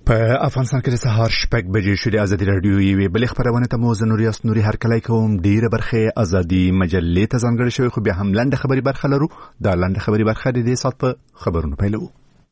په افغانستان کې د سهار 6 بجې شوې ازادي رادیو یې بلې خبرونه ته مو زنوریاس نوري هرکلی کوم. ډیره برخه ازادي مجلې ته ځانګړې شوی، خو بیا هم لنډه خبري برخه لرو. دا لنډه خبري برخه د دې سات په خبرونو پیلو.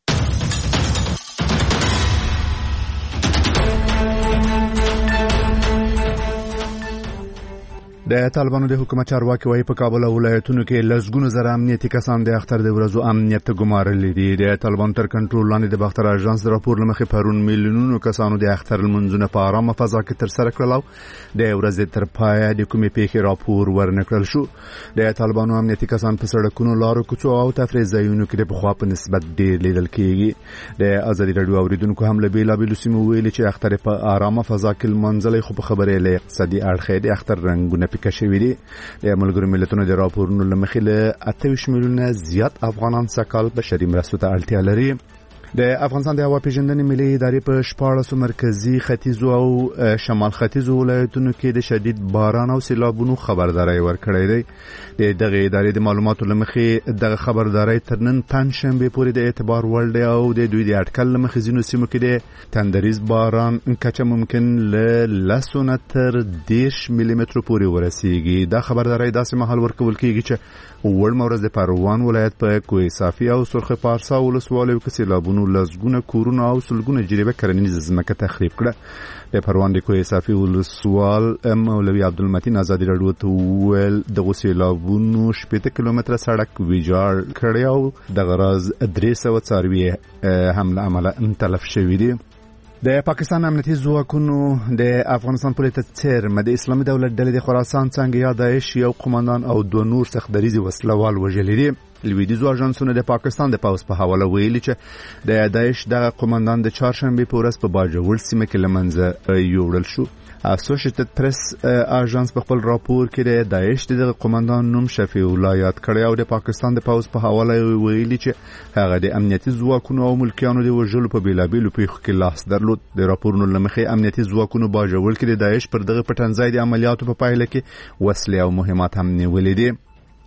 د طالبانو د حکومت چارواکي وايي په کابل او ولایتونو کې لسګونه زره امنیتي کسان د اختر د ورځو امنیت ته ګمارلي دي. د طالبانو تر کنټرول لاندې د باختر اژانس راپور لمخې پرون میلیونونو کسانو د اختر المنځونه په آرامه فضا کې تر سره کړل او د ورځې تر پایه د کومې پیښې راپور ورنکړل شو. د طالبانو امنیتي کسان په سړکونو، لارو، کوڅو او تفریح ځایونو کې د پخوا په نسبت ډېر لیدل کېږي. د ازادي رادیو اوریدونکو هم له بیلابېلو سیمو ویلي چې اختر په آرامه فضا کې لمانځلی، خو په خبرې له اقتصادي اړخ د اختر رنګونه کشوي دي. د ملګرو ملتونو د راپورونو لمخې له 28 میلیونه زیات افغانان سکهال بشري مرستو ته اړتیا لري. د افغانستان د هوا پیژندنې ملي ادارې په 14 مرکزی، ختیځو او شمال ختیځو ولایتونو کې د شدید باران او سیلابونو خبرداري ورکړې ده. د دغه ادارې د معلوماتو لمخې دغه خبرداري تر نن پنځشنبه پورې د اعتبار وړ دی او د دوی د اټکل لمخې ځینو سیمو کې د تندریز باران کچه ممکن له 10 تر 10 ملي متر پورې ورسیږي. دا خبرداري داسې مهال ورکول کېږي چې وړ مورز د پروان ولایت په کوه صافي او سرخ پارسا ولسوالیو کې سیلابونو لزګونه کورونه او سلګونه جریبه کرنیزه ځمکه تخریب کړه. د پروان د کوه صافي ولسوال مولوي عبدالمتین ازادي رادیو ته ویل د سیلابونو 70 کیلومتره سړک ویجاړ کړی او د غراز 300 څاروي هم له امله تلف شوي دي. د پاکستان امنیتي ځواکونو د افغانستان پولیس څخه د اسلامي دولت ډلې د خراسان څنګه یا داعش یو قومندان او دوه نور سختدریزي وسلوال وژلي دي. لویدیځو اژانسونو د پاکستان د پوځ په حواله ویلي چې د داعش دغه قومندان د چهارشنبه په ورځ په باجوړ سیمه کې لمنځه یوړل شو. اسوسییټډ پریس اژانس په خپل راپور کې د داعش د قومندان نوم شفیع الله یاد کړی او د پاکستان د پوځ په حواله ویلي چې هغه د امنیتي ځواکونو او ملکیانو د وژلو په بیلابېلو پیښو کې لاس درلود. د راپورونو لمخې امنیتي ځواکونو باجوړ کې د داعش پر دغه پټنځای د عملیاتو په پایله کې وسلې او مهمات هم نیولې دي.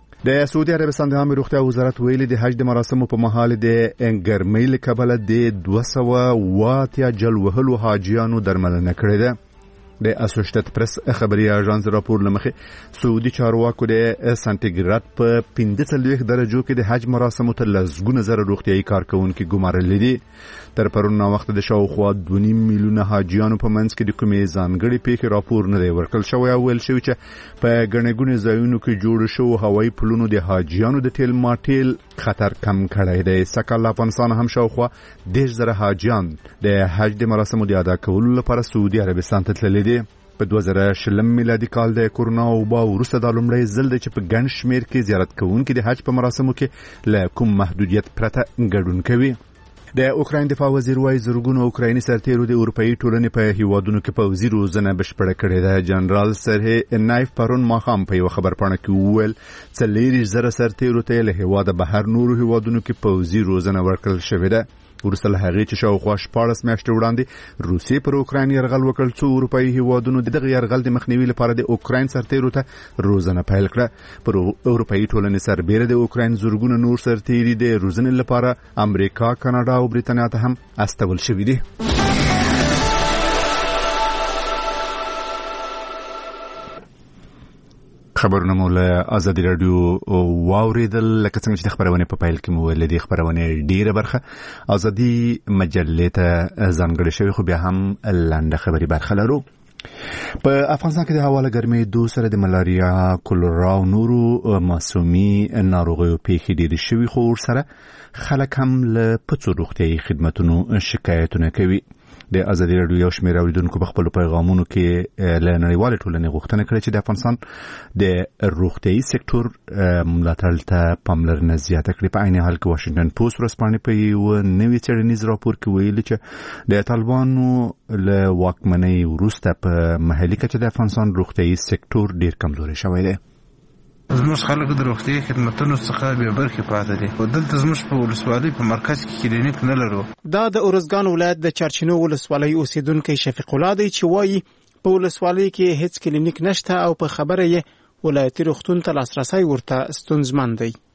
د سعودي عربستان د عامه روغتیا وزارت ویلي د حج د مراسمو په مهال د ګرمۍ له کبله د 280 جل وهلو حاجیانو درملنه کړې ده. د اسوسییټډ پریس خبري اژانس راپور لمخې سعودي چارواکو د سانتیګراد په 45 درجو کې د حج مراسمو ته لزګونه زره روغتيایي کارکونکو ګمارل دي. تر پرون وخت د شاوخوا 2.5 میلیونه حاجیانو په منځ کې د کومې ځانګړي پیښې راپور نه دی ورکړل شوی او ویل شوی چې په ګڼګونې ځایونو کې جوړ شو هوایي پلونو د حاجیانو د تیل ماټیل خطر کم کړی دی. سکهال افغانستان هم شاوخوا 10,000 حاجیان د حج د مراسمو د ادا کولو لپاره سعودي عربستان ته تللي دي. په 2020 میلادي کال د کورونا وبا وروسته د لومړی ځل د چې په ګڼ شمیر کې زیارت کوونکي د حج په مراسمو کې له کوم محدودیت پرته ګډون کوي. د اوکراین دفاع وزیر وايي زرګونو اوکرایني سرتیرو د اروپאי ټولنې په هیوادونو کې پوځي روزنه بشپړه کړې ده. جنرال سرهی نایف پرون ماښام په یو خبرپاڼه کې وویل 40,000 سرتیرو ته له هیواده بهر نورو هیوادونو کې پوځي روزنه ورکړل شوې ده. ورسته له هغې چې شاوخوا 14 میاشتې وړاندې روسیې پر اوکراین یرغل وکړ، څو اروپایي هیوادونو دغه یرغل د مخنیوي لپاره د اوکراین سرتیرو ته روزنه پیل کړه. پر اروپایي ټولنې سربیره د اوکراین زرګونه نور سرتیري د روزنې لپاره امریکا، کاناډا او بریتانیا ته هم استول شوي دي. خبرونه مو له ازادي رادیو واوریدل. لکه څنګه چې د خبرونه په پایل کې مو ویل دي خبرونه ډیره برخه ازادي مجلې ته ځانګړې شوی، خو بیا هم لاندې خبري برخه لرو. په افغانستان کې د هوا له ګرمۍ دوه سره د ملاریا، کولرا او نورو موسمي ناروغیو پیښې ډېرې شوي، خو ورسره خلک هم له پڅو روغتیایي خدماتونو شکایتونه کوي. د ازادي رادیو یو شمېر اوریدونکو په خپلو پیغامونو کې له نړیوالې ټولنې غوښتنه کړې چې د افغانستان د روغتیایي سکتور ملاتړ ته پاملرنه زیاته کړي. په عین حال کې واشنګټن پوسټ ورځپاڼې په یو نوي څېړنیز راپور کې ویلي چې د طالبانو له واکمنۍ وروسته په محلي کچه د افغانستان روغتیایي سکتور ډېر کمزوری شوی دی. زموږ خلک د روغتي خدماتو څخه به برخه پاتې دي. دلته زموږ په ولسوالۍ په مرکز کې کلینیک نه لرو. دا د اورزګان ولایت د چارچینو ولسوالۍ اوسیدونکو شفیق الله دی چې وایي په ولسوالۍ کې هیڅ کلینیک نشته او په خبره یې ولایتي روغتون ته لاسرسي ورته ستونزمن دی.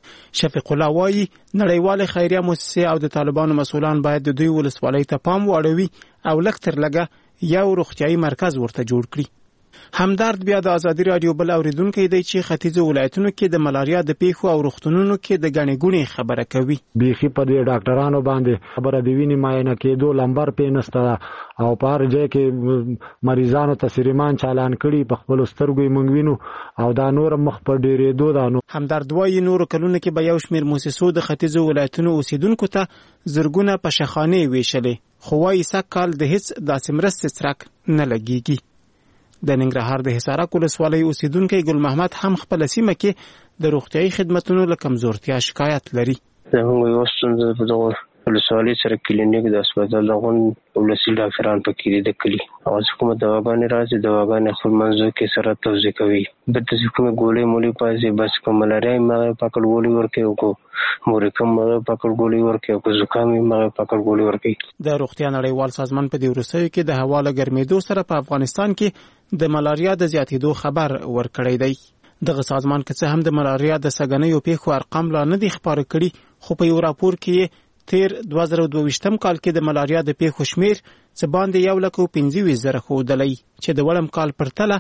شفیق الله وایي نړیوال خیریه مؤسسې او د طالبانو مسؤلان باید د دوی ولسوالۍ ته پام واړوي او لږ تر لږه یو روغتیايي مرکز ورته جوړ کړي. همدرد بیا د ازادي رادیو بل اوریدونکو دی چې ختیځو ولایتونو کې د ملاریا د پیښو او روغتونونو کې د غنې ګونې خبره کوي. بیخي په دې ډاکټرانو باندې خبره دی ویني معاینه کېدو لمبر پېنسته او په هر ځای کې مریضانو ته سریمان چالان کړي په خپل سترګو مونږ وینو او دا نور مخ په ډېرېدو دا. همدرد وایي نور کلونه کې به یو شمېر موسسو د ختیځو ولایتونو اوسیدونکو ته زرګونه پشخانې ویشلې، خو وایي سږ کال د هیڅ داسې مرستې څرک نه لګېږي. د ننګرهار د حصارک ولسوالۍ اوسیدونکی ګل محمد هم خپل سیمه کې د روغتیايي خدماتو له کمزورتیا شکایت لري. زموږ یو ستونزه په دغه ولسوالۍ سره کلینیک د هسپتال دغه ولسي ډاکټران پکې دي د کلی او کومه دواګانې راځي دواګانې خپل منځو کې سره توزیع کوي. د کومه ګولې مولې پاتې بس کوم ملاریا مې پکړ ګولې ورکې او مورکم مې پکړ ګولې ورکې او زکام مې پکړ ګولې ورکې. د روغتیا نړیوال سازمان په دې وروستیو کې د هوا له ګرمېدو سره په افغانستان کې د ملاریا د زیاتېدو خبر ورکړی دی. دغه سازمان که څه هم د ملاریا د سګنیو پیښو ارقام لا نه دي خبر کړي، خو په یو راپور کې تیر 2022 کال کې د ملاریا د پیښو شمیر څه باندې 125,000 ښودلی چې د وړم کال پرتله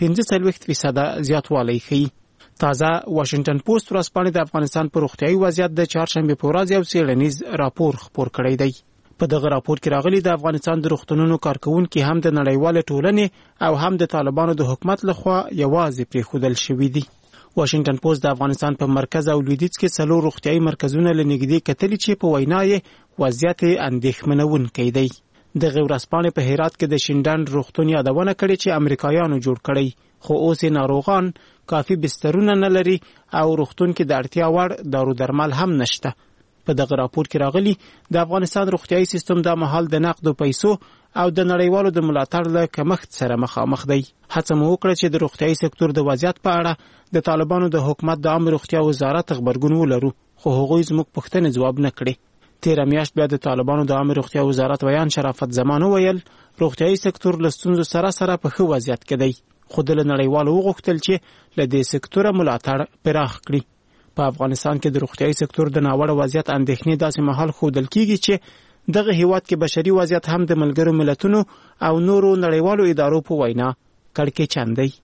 45% زیاتوالی ښیي. تازه واشنگټن پوسټ ورځپاڼې د افغانستان په روغتیايي وضعیت د چهارشنبې په ورځ یو څېړنیز راپور خپور کړی دی. په دغه راپور کې راغلي د افغانستان د روغتونونو کارکونکي هم د نړیوال ټولنې او هم د طالبانو د حکومت لخوا یوازې پریښودل شوي دي. واشنگټن پوسټ د افغانستان په مرکز او لویدیځ کې 4 روغتیايي مرکزونه لنګدي کتلي چې په وینا یې وضعیت اندېښمنونکی دی. د غورسپانې په هرات کې د شینډان روغتون یادونه کړې چې امریکایانو جوړ کړی، خو اوس ناروغان کافي بسترونه نه لري او روغتون کې د اړتیا وړ دارو درمل هم نشته. په دغه راپور کې راغلي د افغانستان روغتیايي سیستم د مهال د نقد پیسو او د نړیوالو د ملاتړ له کمښت سره مخامخ دی. هڅه مو وکړه چې د روغتیايي سکتور د وضعیت په اړه د طالبانو د حکومت د عامه روغتیا وزارت خبرګون ولرو، خو هغوی زموږ پوښتنې ځواب نه کړې. تیره میاشت بیا د طالبانو د عامه روغتیا وزارت ویان شرافت زمان وویل روغتیايي سکتور له ستونزو سره سره په ښه وضعیت کې دی، خو د نړیوالو وغوښتل چې له دې سکتوره ملاتړ پراخ کړي. په افغانستان کې د روغتیايي سکتور د ناوړه وضعیت اندېښنې داسې مهال ښودل کیږي چې دغه هیواد کې بشري وضعیت هم د ملګرو ملتونو او نورو نړیوالو ادارو په وینا کړکېچن دی.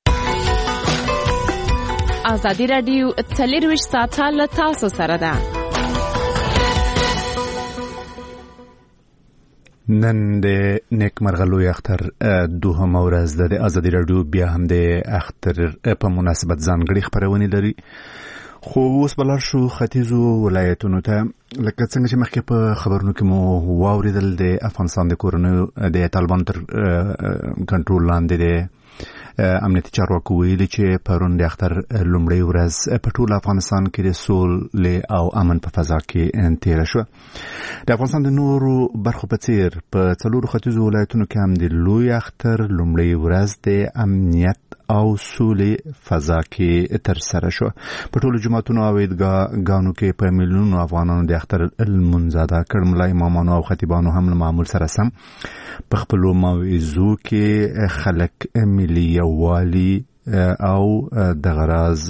ازادي رادیو 24 ساعته له تاسو سره ده. نن د نیکمرغلوی اختر دوهم ورځ د ازادي رادیو بیا هم د اختر په مناسبت ځانګړي خبرونه لري، خو اوس بلار شو ختیځو ولایتونو ته. لکه څنګه چې مخکې په خبرونو کې مو واوریدل د افغانستان د کورونو د طالبان تر کنټرول لاندې د امنیتي چارواکو ویلي چې پرون د اختر لومړۍ ورځ په ټول افغانستان کې د سولې او امن په فضا کې تېره شوه. د افغانستان د نورو برخو په څیر په 4 ختیځو ولایتونو کې هم د لوی اختر لومړۍ ورځ د امنیت او سولې فضا کې تر سره شو. په ټولو جماعتونو او عیدګاهونو کې په میلیونونو افغانانو د اختر لمونځ ادا کړ. ملا امامانو او خطیبانو هم له معمول سره سم په خپلو موعظو کې خلک ملي یووالي او د غراز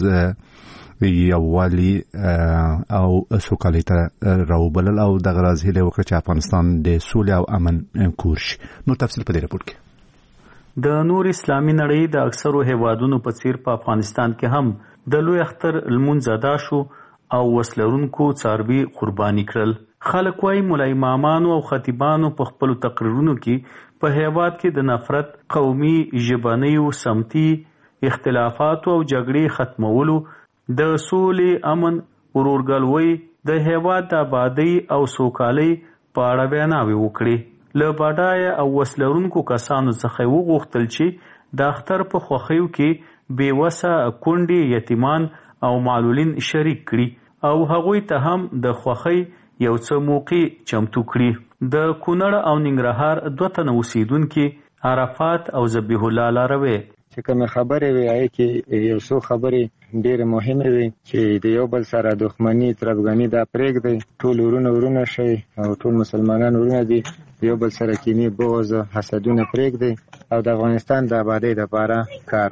یووالي او سوکالۍ ته راوبلل او د غراز هیله وکړه چې افغانستان د سولې او امن کور شي. نو تفصیل په دې راپور کې. د نور اسلامي نړۍ د اکثرو هیوادونو په څیر په افغانستان کې هم د لوی اختر لمونځ ادا شو او وسلرونکو څاروي قرباني کړل. خلک وايي مولا امامانو او خطیبانو په خپل تقریرونو کې په هیواد کې د نفرت، قومي، ژبنیو، سمتي اختلافاتو او جګړې ختمولو، د سولې، امن، ورورګلوۍ، د هیواد د آبادۍ او سوکالۍ په اړه ویناوې وکړې. له باډایه او وسلرونکو کسانو څخه وغوښتل چې د اختر په خوښیو کې بېوسه کونډې، یتیمان او معلولین شریک کړي او هغوی ته هم د خوښۍ یو څه موقع چمتو کړي. د کونړ او ننګرهار 2 تنه اوسیدونکي عرفات او ذبیح الله لاروی چې کوم خبرې وي هغه کې یو څو خبرې ډېرې مهمې وي چې د یو بل سره دښمني، تربګني دا پرېږدئ، ټول ورونه شئ او ټول مسلمانان ورونه دي، یو بل سره کینې، بغض، حسدونه پرېږدئ او د افغانستان د آبادۍ لپاره کار وکړئ.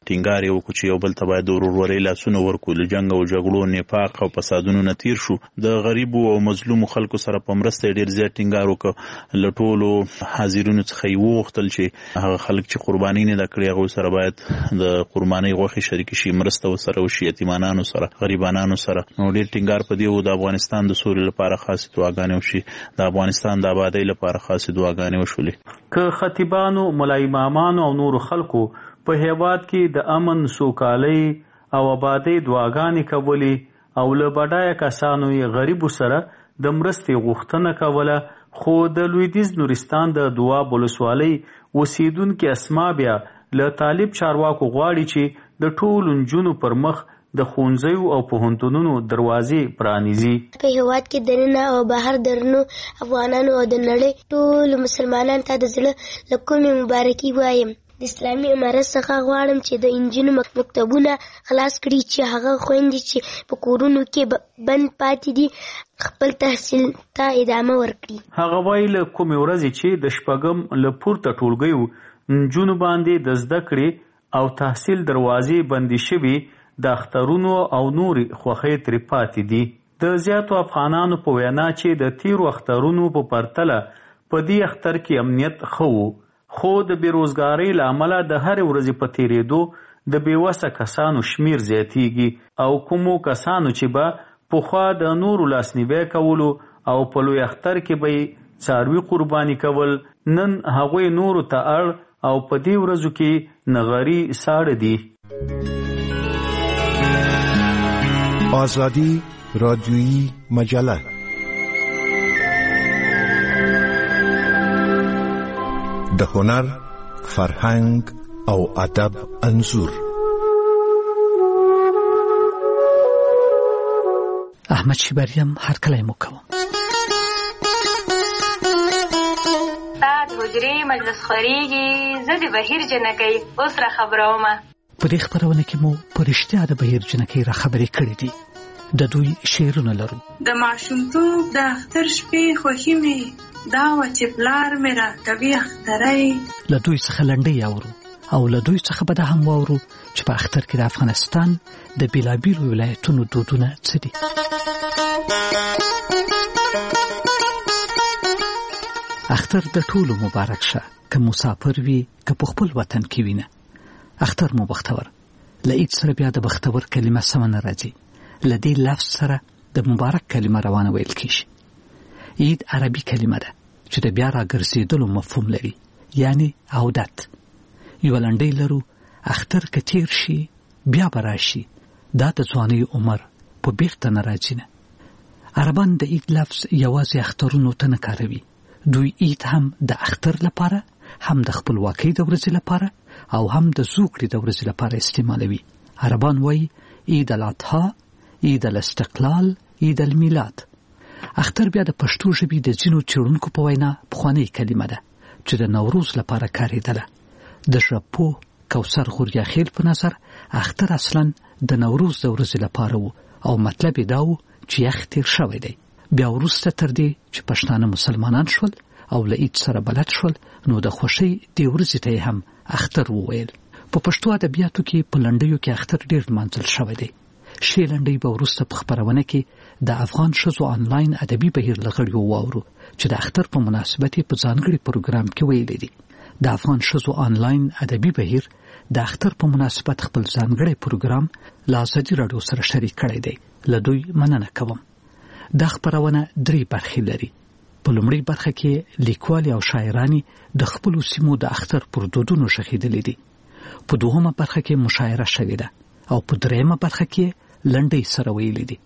ټینګار یې وکړو چې یو بل ته باید د ورورولۍ لاسونه ورکړو، له جنګ او جګړو، نفاق او فسادونو نه تیر شو. د غریبو او مظلومو خلکو سره په مرسته ډېر زیات ټینګار وکړ. له ټولو حاضرینو څخه یې وغوښتل چې هغه خلک چې قرباني نه ده کړې هغوی سره باید د قربانۍ غوښې شریکې شي، مرسته ورسره وشي، یتیمانانو سره، غریبانانو سره. نو ډېر ټینګار په دې و د افغانستان د سولې لپاره خاصې دعاګانې وشي، د افغانستان د آبادۍ لپاره خاصې دعاګانې وشولې. که خطیبانو، ملا امامانو او نورو خلکو په هیواد کې د امن، سوکالۍ او آبادۍ دعاګانې کولې او له بډایه کسانو یې غریبو سره د مرستې غوښتنه کوله، خو د لویدیځ نورستان د دواب ولسوالۍ اوسیدونکي اسما بیا له طالب چارواکو غواړي چې د ټولو نجونو پر مخ د ښوونځیو او پوهنتونونو دروازې پرانیزي. په هیواد کې دننه او بهر درنو افغانانو او د نړۍ ټولو مسلمانانو ته د زړه له کومې مبارکي وایم. د اسلامي امارت څخه غواړم چې د انجونو مکتبونه خلاص کړي، چې هغه خويندې چې په کورونو کې بند پاتې دي خپل تحصیل ته ادامه ورکړي. هغه وایي له کومې ورځې چې د شپږم له پورته ټولګیو نجونو باندې د زده کړې او تحصیل دروازې بندې شوي، د اخترونو او نورې خوښۍ ترې پاتې دي. د زیاتو افغانانو په وینا چې د تیرو اخترونو په پرتله په دې اختر کې امنیت ښه و، خو د بیروزګارۍ له امله د هرې ورځې په تیرېدو د بېوسه کسانو شمیر زیاتیږي او کومو کسانو چې به پخوا د نورو لاسنیوی کولو او په لوی اختر کې به یې څاروي قرباني کول، نن هغوی نورو ته اړ او په دې ورځو کې نغري ساړه دي. آزادی رادیویی مجله د هنر، فرهنګ او ادب انځور. احمد شیبریم هر کله مو کوم. استاد حجرې مجلس خوريږي، زه د بهیر جنکۍ اوس را خبرومه. په دې خبرونه کې مو په رښتیا د بهیر جنکۍ را خبرې کړې دي. د دوی شعرونه لرو. د ماشومتوب د اختر شپې خوښي مې دا و چې پلار مې راکوي اخترۍ. له دوی څخه لنډۍ اورو او له دوی څخه به دا هم واورو چې په اختر کې د افغانستان د بېلابېلو ولایتونو دودونه څه دي. اختر د ټولو مبارک شه، که مسافر وي که په خپل وطن کې وینه. اختر مو بختور. له عید سره بیا د بختور کلمه سمه نه راځي، له دې لفظ سره د مبارک کلمه روانه ویل کېږي. عید عربي کلمه ده چې د بیا راګرځېدلو مفهوم لري، یعنی عودت. یوه لنډۍ لرو: اختر که تیر شي بیا به راشي، دا د ځوانۍ عمر په بیرته نه راځي نه. عربان د عید لفظ یوازې اخترونو ته نه کاروي. دوی عید هم د اختر لپاره، هم د خپلواکۍ د ورځې لپاره او هم د زوکړې د ورځې لپاره استعمالوي. عربان وایي عید الاضحی، عید الاستقلال، عید المیلاد. اختر بیا د پښتو ژبې د ځینو څېړونکو په وینا پخوانۍ کلمه ده چې د نوروز لپاره کارېدله. د ژبپوه کوثر غوریاخیل په نظر اختر اصلا د نوروز د ورځې لپاره و او مطلب یې دا و چې یخ تیر شوی دی. بیا وروسته تر دې چې پښتانه مسلمانان شول او له عید سره بلد شول، نو د خوښۍ دې ورځې ته هم اختر وویل. په پښتو ادبیاتو کې په لنډیو کې اختر ډېر لمانځل شوی دی. شی لنډۍ به وروسته په خپرونه کې د افغان ښځو آنلاین ادبي بهیر له غړیو واورو چې د اختر په مناسبت په ځانګړي پروګرام کې ویلي دي. د افغان ښځو آنلاین ادبي بهیر د اختر په مناسبت خپل ځانګړی پروګرام له ازادي راډیو سره شریک کړی دی. له دوی مننه کوم. دا خپرونه 3 برخې لري. په لومړۍ برخه کې لیکوالې او شاعرانې د خپلو سیمو د اختر پر دودونو غږېدلې دي. په دوهمه برخه کې مشاعره شوې ده او په درېیمه برخه کې لنډۍ سره ویلې دي.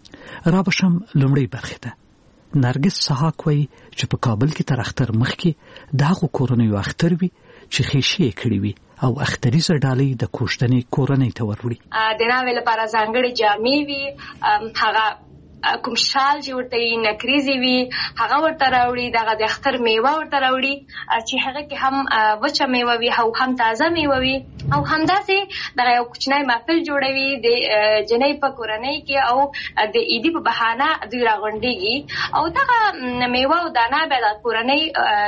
را بشم لومړۍ برخې ته. نرګس سحاق وایي چې په کابل کې تر اختر مخکې د هغو کورنیو اختر وي چې خیشي یې کړي وي او اختریزه ډالۍ د کوشتنې کورنۍ ته وروړي. د ناوې لپاره ځانګړې جامې وي، هغه کوم شال چې ورته نکریزي وي هغه ورته راوړي، دغه د اختر میوه ورته راوړي چې هغه کې هم وچه میوه وي او هم تازه میوه وي، او همداسې دغه یو کوچنی محفل جوړوي د جنۍ په کورنۍ کې او د عیدي په بهانه دوی راغونډېږي او دغه میوه او دانه به د کورنۍ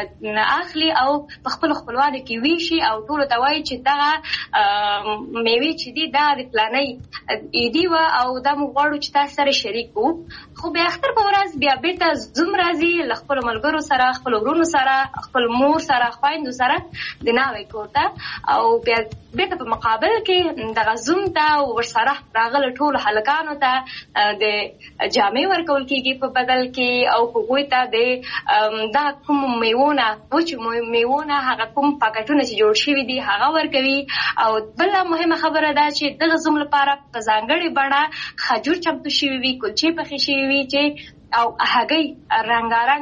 اخلي او په خپل خپلوانو کې ویشي او ټولو ته وایي چې دغه میوې چې دي دا د فلانۍ عیدي وه او دا موږ غواړو چې تاسو سره شریک وو. خو بیا اختر په ورځ بیا بېرته زوم راځي له خپلو ملګرو سره، خپلو ورونو سره، خپل مور سره، خویندو سره د ناوې کور ته، او بیا بېرته په مقابل کې دغه زوم ته ورسره راغلو ټولو هلکانو ته د جامې ورکول کېږي په بدل کې، او هغوی ته د دا کوم میوونه وچو میوونه هغه کوم پاکټونه چې جوړ شوي دي هغه ورکوي. او بله مهمه خبره ده چې دغه زوم لپاره په ځانګړې بڼه خجور چمتو شوي وي، کلچې پخې شوي وي چې او هګۍ رنګارنګ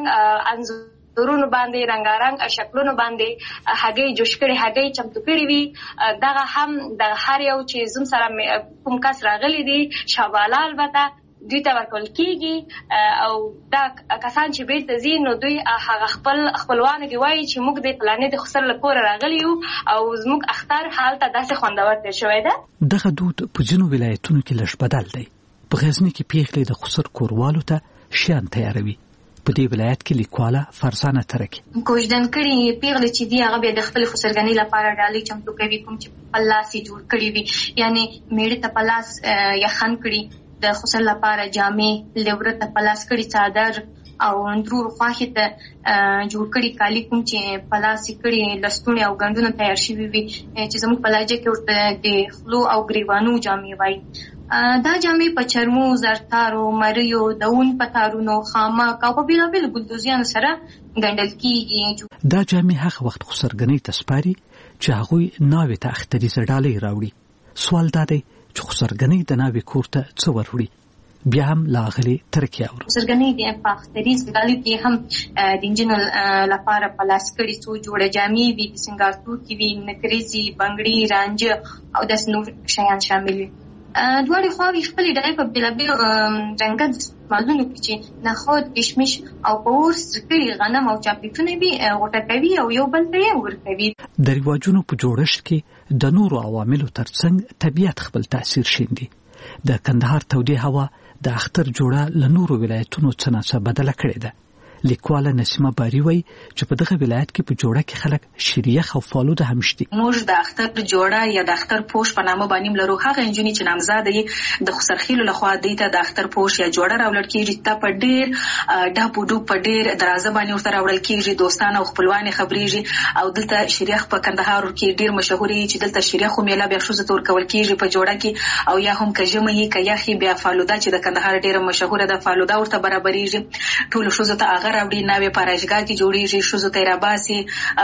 انځورونو باندې رنګارنګ شکلونو باندې هګۍ جوش کړي هګۍ چمتو کړي وي. دغه هم د هر یو چې زوم سره کوم کس راغلی دي شاباله البته دوی ته ورکول کېږي، او دا کسان چې بیرته ځي نو دوی هغه خپلوانو کې وایي چې موږ د فلانې د خسر له کوره راغلي یو او زموږ اختر هلته داسې خوندور تېر شوی ده. دغه دود په ځینو ولایتونو کې لږ بدل دی. په غزني کې پیغلې د خسر کوروالو ته شیان تیاروي. په دې ولایت کې لیکواله فرزانه ترکي کوژدن کړي پیغلې چې دی هغه بیا د خپل خسرګنۍ لپاره ډالۍ چمتو کوي، کوم چې په لاس یې جوړ کړي وي، یعنی میړه ته په لاس یخن کړي، د خسر لپاره جامې، لوره ته په لاس کړي څادر او اندرور خواښې ته جوړ کړي کالي، کوم چې په لاس یې کړي لستوڼي او ګنډونه تیار شوي وي چې زموږ په لهجه کې ورته د خولو او ګریوانو جامې وایي. دا جامې په چرمو، زرتارو، مریو، د اون په تارونو، خامک او په بېلابېلو ګلدوزیانو سره ګنډل کېږي. دا جامې هغه وخت خسرګنۍ ته سپاري چې هغوی ناوې ته اختریزه ډالۍ راوړي. سوال دا دی چې خسرګنۍ د ناوې کور ته څه وروړي؟ بیا هم لاغلي ترکي اورو. خسرګنۍ د په اختریز ډالۍ کې هم د انجینو لپاره په لاس کړي څو جوړه جامې وي، د سینګار توکي وي، نکریزي، بنګړي، رانجه او داسې نور شیان شامل وي. دواړې خواوې خپلې ډالۍ په بېلابېلو رنګه دستمالونو کې چې نخود، کشمش او په اور سره کړي غنم او چاکلیټونه وي غوټه کوي او یو بل ته یې ورکوي. د رواجونو په جوړښت کې د نورو عواملو ترڅنګ طبیعت خپل تاثیر شیندي. د کندهار تودې هوا د اختر جوړه له نورو ولایتونو څخه څه بدله کړې ده. لیکواله نسیمه باری وایي چې په دغه ولایت کې په جوړه کې خلک شیریخ او فالوده هم شته. موږ د اختر جوړه یا د اختر پوش په نامه باندې لرو. هغه انجونی چې نامزاده یې د خسرخیلو لخوا دی ته د اختر پوش یا جوړه راوړل کېږي، ته په ډېر ډاپو ډوب په ډېر درازه باندې ورته راوړل کېږي، دوستان او خپلوان خبرېږي. او دلته شیریخ په کندهار کې ډېر مشهور دی چې دلته شیریخ میله بیا شوزه تور کول کېږي په جوړه کې، او یا هم کجمه یې کیاخي بیا فالوده چې د کندهار ډېر مشهور ده فالوده ورته برابرېږي. ټول شوزه ته هغه راوړي، ناوې په راجګا کې جوړېږي، شوزو ته راباسي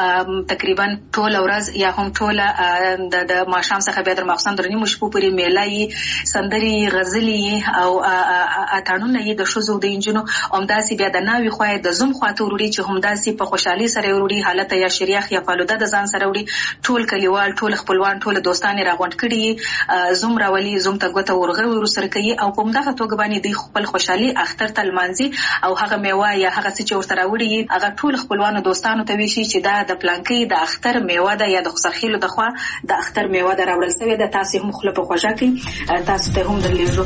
تقریبا ټول ورځ یا هم ټول د ماښام څخه بیا تر ماخوستن درې نیمو شپو پورې میله یې سندرې غزلې او اتڼونه یې د شوزو د انجونو همداسې بیا د ناوې خوا د زوم خواته وروړي چې همداسې په خوشحالۍ سره وروړي حالت یا شریخ یا فالوده د ځان سره وروړي. ټول کلیوال، ټول خپلوان، ټول دوستان راغونډ کړي، زوم راولي، زوم ته ګوته ورغوي ورسره کوي او په همدغه توګه باندې دوی خپل خوشحالي اختر ته لمانځي او هغه میوه یا هغه څه چې ورته راوړي هغه ټول خپلوانو دوستانو ته ویشي چې دا د پلانکۍ د اختر میوه ده یا د خسرخیلو د خوا د اختر میوه ده راوړل شوې ده، تاسې هم خوله په خوږه کړئ، تاسو ته هم درلیږو.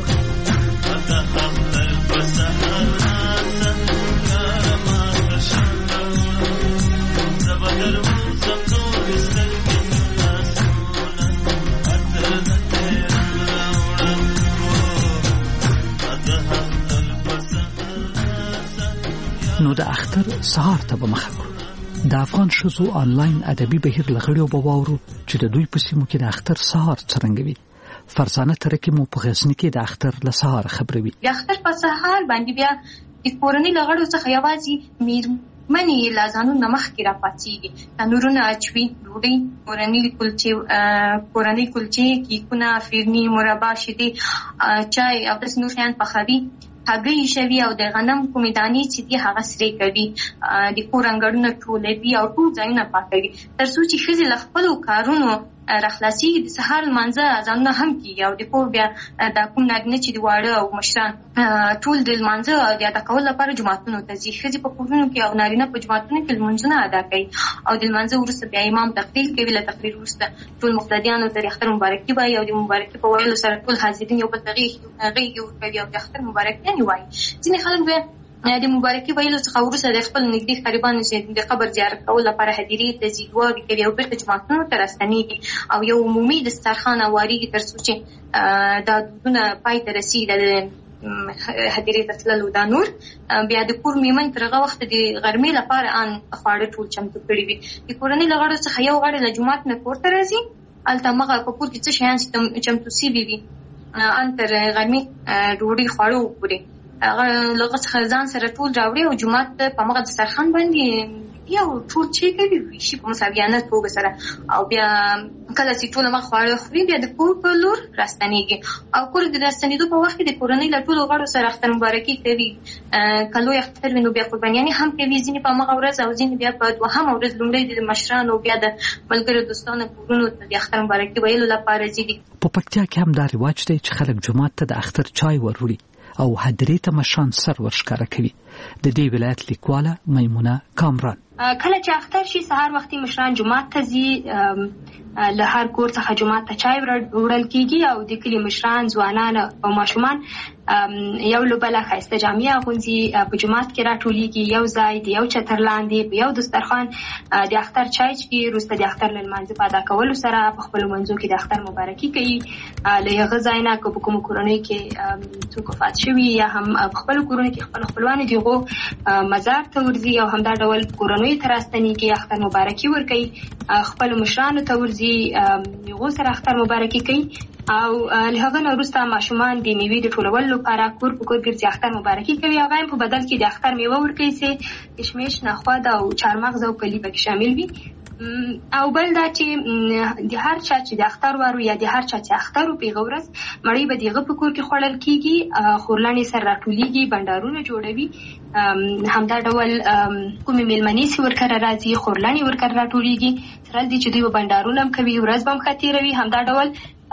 نو د اختر سهار ته به مخه کړو. د افغان ښځو آنلاین ادبي بهیر له غړیو به واورو چې د دوی په سیمو کې د اختر سهار څرنګه وي. فرزانه ترکي مو په غزني کې د اختر له سهار خبروي. د اختر په سهار باندې بیا د کورنۍ له غړو څخه یوازې میرمنې له ځانونو مخکې راپاڅېږي، تنورونه اچوي، ډوډۍ، کورنۍ کلچې، کیکونه، فرني، مربا، شیدې، چای او داسې نور شیان پخوي. هګۍ شوي او د غنم کومې دانې چې دي هغه سرې کوي، د کور انګړونه ټولوي او ټول ځایونه پاکوي تر څو چې ښځې له خپلو کارونو راخلاصي د سهار لمانځه اذانونه هم کیږي او د کور بیا د کوم نارینه چې د واړه او مشران ټول د لمانځه د ادا کولو لپاره جماعتونو ته ځي. ښځې په کورونو کې او نارینه په جماعتونو کې لمونځونه ادا کوي او د لمانځه وروسته بیا امام تقریر کوي. له تقریر وروسته ټول مقتدیانو ته د اختر مبارکي وایي او د مبارکي په ویلو سره ټول حاضرین یو بل ته غېږې ورکوي او د اختر مبارکیانې وایي. ځینې خلک بیا د مبارکي ویلو څخه وروسته د خپل نږدې قریبانو چې د قبر زیارت کولو لپاره هدیرې ته ځي، دعاوې کوي او بېرته جوماتونو ته راستنېږي او یو عمومي دسترخوان هوارېږي تر څو چې دا دودونه پای ته رسېږي. د هدیرې ته تللو دا نور بیا د کور میرمن تر هغه وخته د غرمې لپاره ان خواړه ټول چمتو کړي وي. د کورنۍ له غړو څخه یو غړی له جومات نه کور ته راځي، هلته مغه په کور کې څه شیان چې چمتو سوي وي ان تر غرمې ډوډۍ خواړه وخوري، هغه لږ څخه ځان سره ټول راوړي او جومات ته په هغه دسترخوان باندې یو ټول چې کوي ویشي په مساویانه توګه سره او بیا کله چې ټول هغه خواړه خوري بیا د کور په لور راستنېږي او کور د راستنېدو په وخت کې د کورنۍ له ټولو غړو سره اختر مبارکي کوي. که لوی اختر وي نو بیا قربانیانې هم کوي، ځینې په همغه ورځ او ځینې بیا په دوهمه ورځ لومړی د مشرانو بیا د ملګرو دوستانو کورونو ته د اختر مبارکي ویلو لپاره ځي. په پکتیا کې هم دا رواج دی چې خلک جومات ته د اختر چای وروړي او هدیرې ته مشران سر ورښکاره کوي. د دې ولایت لیکواله میمونه کامران: کله چې اختر شي سهار وختي مشران جومات ته ځي، له هر کور څخه جومات ته چای وړل کیږي او د کلي مشران، ځوانان او ماشومان یو له بله ښایسته جامې اغوندي، په جومات کې راټولیږي، یو ځای د یو چتر لاندې په یو دسترخوان د اختر چای څښي. وروسته د اختر له لمانځه په ادا کولو سره په خپلو منځو کې د اختر مبارکي کوي. له هغه ځای نه که په کومو کورنۍ کې څوک وفات شوي یا هم په خپلو کورونو کې خپل خپلوان د هغو مزار ته ورځي او همدا ډول کورنیو ته راستنېږي، اختر مبارکي ورکوي، خپلو مشرانو ته ورځي، هغو سره اختر مبارکي کوي او له هغه نه وروسته ماشومان د میوې د ټولولو لپاره کور په کور ګرځي، اختر مبارکي کوي. هغه هم په بدل کې د اختر میوه ورکوي چې کشمش، نخود او چارمغز او کلي پکې شامل وي. او بل دا چې د هر چا چې د اختر وارو یا د هر چا چې اختر په هغه ورځ مړۍ به د هغه په کور کې خوړل کیږي، خورلانې سره راټولیږي، بنډارونه جوړوي. همدا ډول کومې میلمنې چې ورکره راځي خورلانې ورکره راټولیږي، سره دې چې دوی به بنډارونه هم کوي، ورځ به هم ښه تېروي. همدا ډول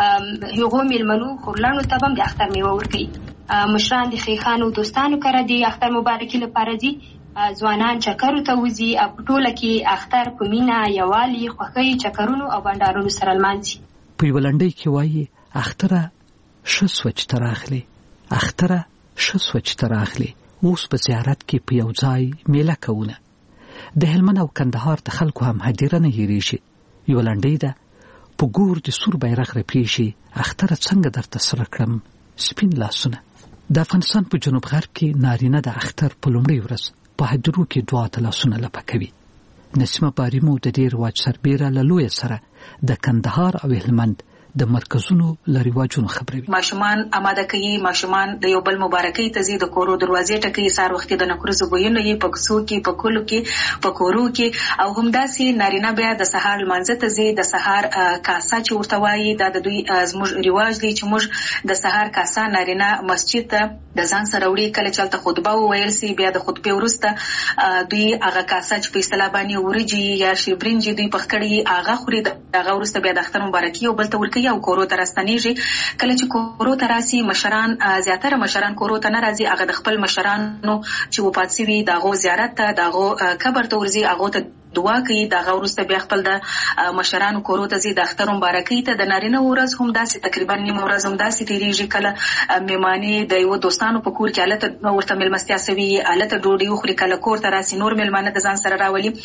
هغو میلمنو خورلانو ته به هم د اختر میوه ورکوي. مشران د ښیښانو دوستانو کره د اختر مبارکي لپاره ځي، ځوانان چکرو ته وځي او په ټوله کې اختر په مینه، یووالي، خوښۍ، چکرونو او بنډارونو سره لمانځي. په یوه لنډۍ کې وایي: اختره ښه سوه چې ته راغلې، اختره ښه سوه چې ته راغلې، اوس په زیارت کې په یو ځای میله کوونه. د هلمند او کندهار د خلکو هم هدیره نه هېرېږي. یوه لنډۍ ده: په ګور د سور بیرغ رپېږي، اختره څنګه درته سره کړم سپین لاسونه. د افغانستان په جنوب غرب کې نارینه د اختر په لومړۍ ورځ په هدیرو کې دعا ته لاسونه لپه کوي. نسیمه باریمو د دې رواج سربیره له لویه سره د کندهار او هلمند د مرکزونو له رواجونو خبروي. ماشومان آماده کوي، ماشومان د یو بل مبارکۍ ته ځي، د کورو دروازې ټکوي، سهار وختي د نکرزو بویونه یې په کوڅو کې، په کلو کې، په کورو کې. او همداسې نارینه بیا د سهار لمانځه ته ځي، د سهار کاسه چې ورته وایي دا د دوی زموږ رواج دی چې موږ د سهار کاسه نارینه مسجد ته د ځان سره وړي. کله چې هلته خطبه وویل سي بیا د خطبې وروسته دوی هغه کاسه چې په اصطلاح باندې ورجې یا شیبرنج دوی پخ کړي هغه خوري، هغه وروسته بیا د اختر مبارکي یو بل ته ورکوي او کورو ته راستنېږي. کله چې کورو ته راسي مشران، زیاتره مشران کورو ته نه راځي، هغه د خپل مشرانو چې وفات سوي د هغو زیارت ته، د هغو قبر ته ورځي، هغو ته دعا کوي. د هغه وروسته بیا خپل د مشرانو کورو ته ځي د اختر مبارکۍ ته. د نارینه ورځ هم داسې تقریبا نیمه ورځ هم داسې تېرېږي. کله میلمانې د یوه دوستانو په کور کې هلته ورته میلمستیا سوي، هلته ډوډۍ وخوري، کله کور ته راسي نور میلمانه د ځان سره راولي.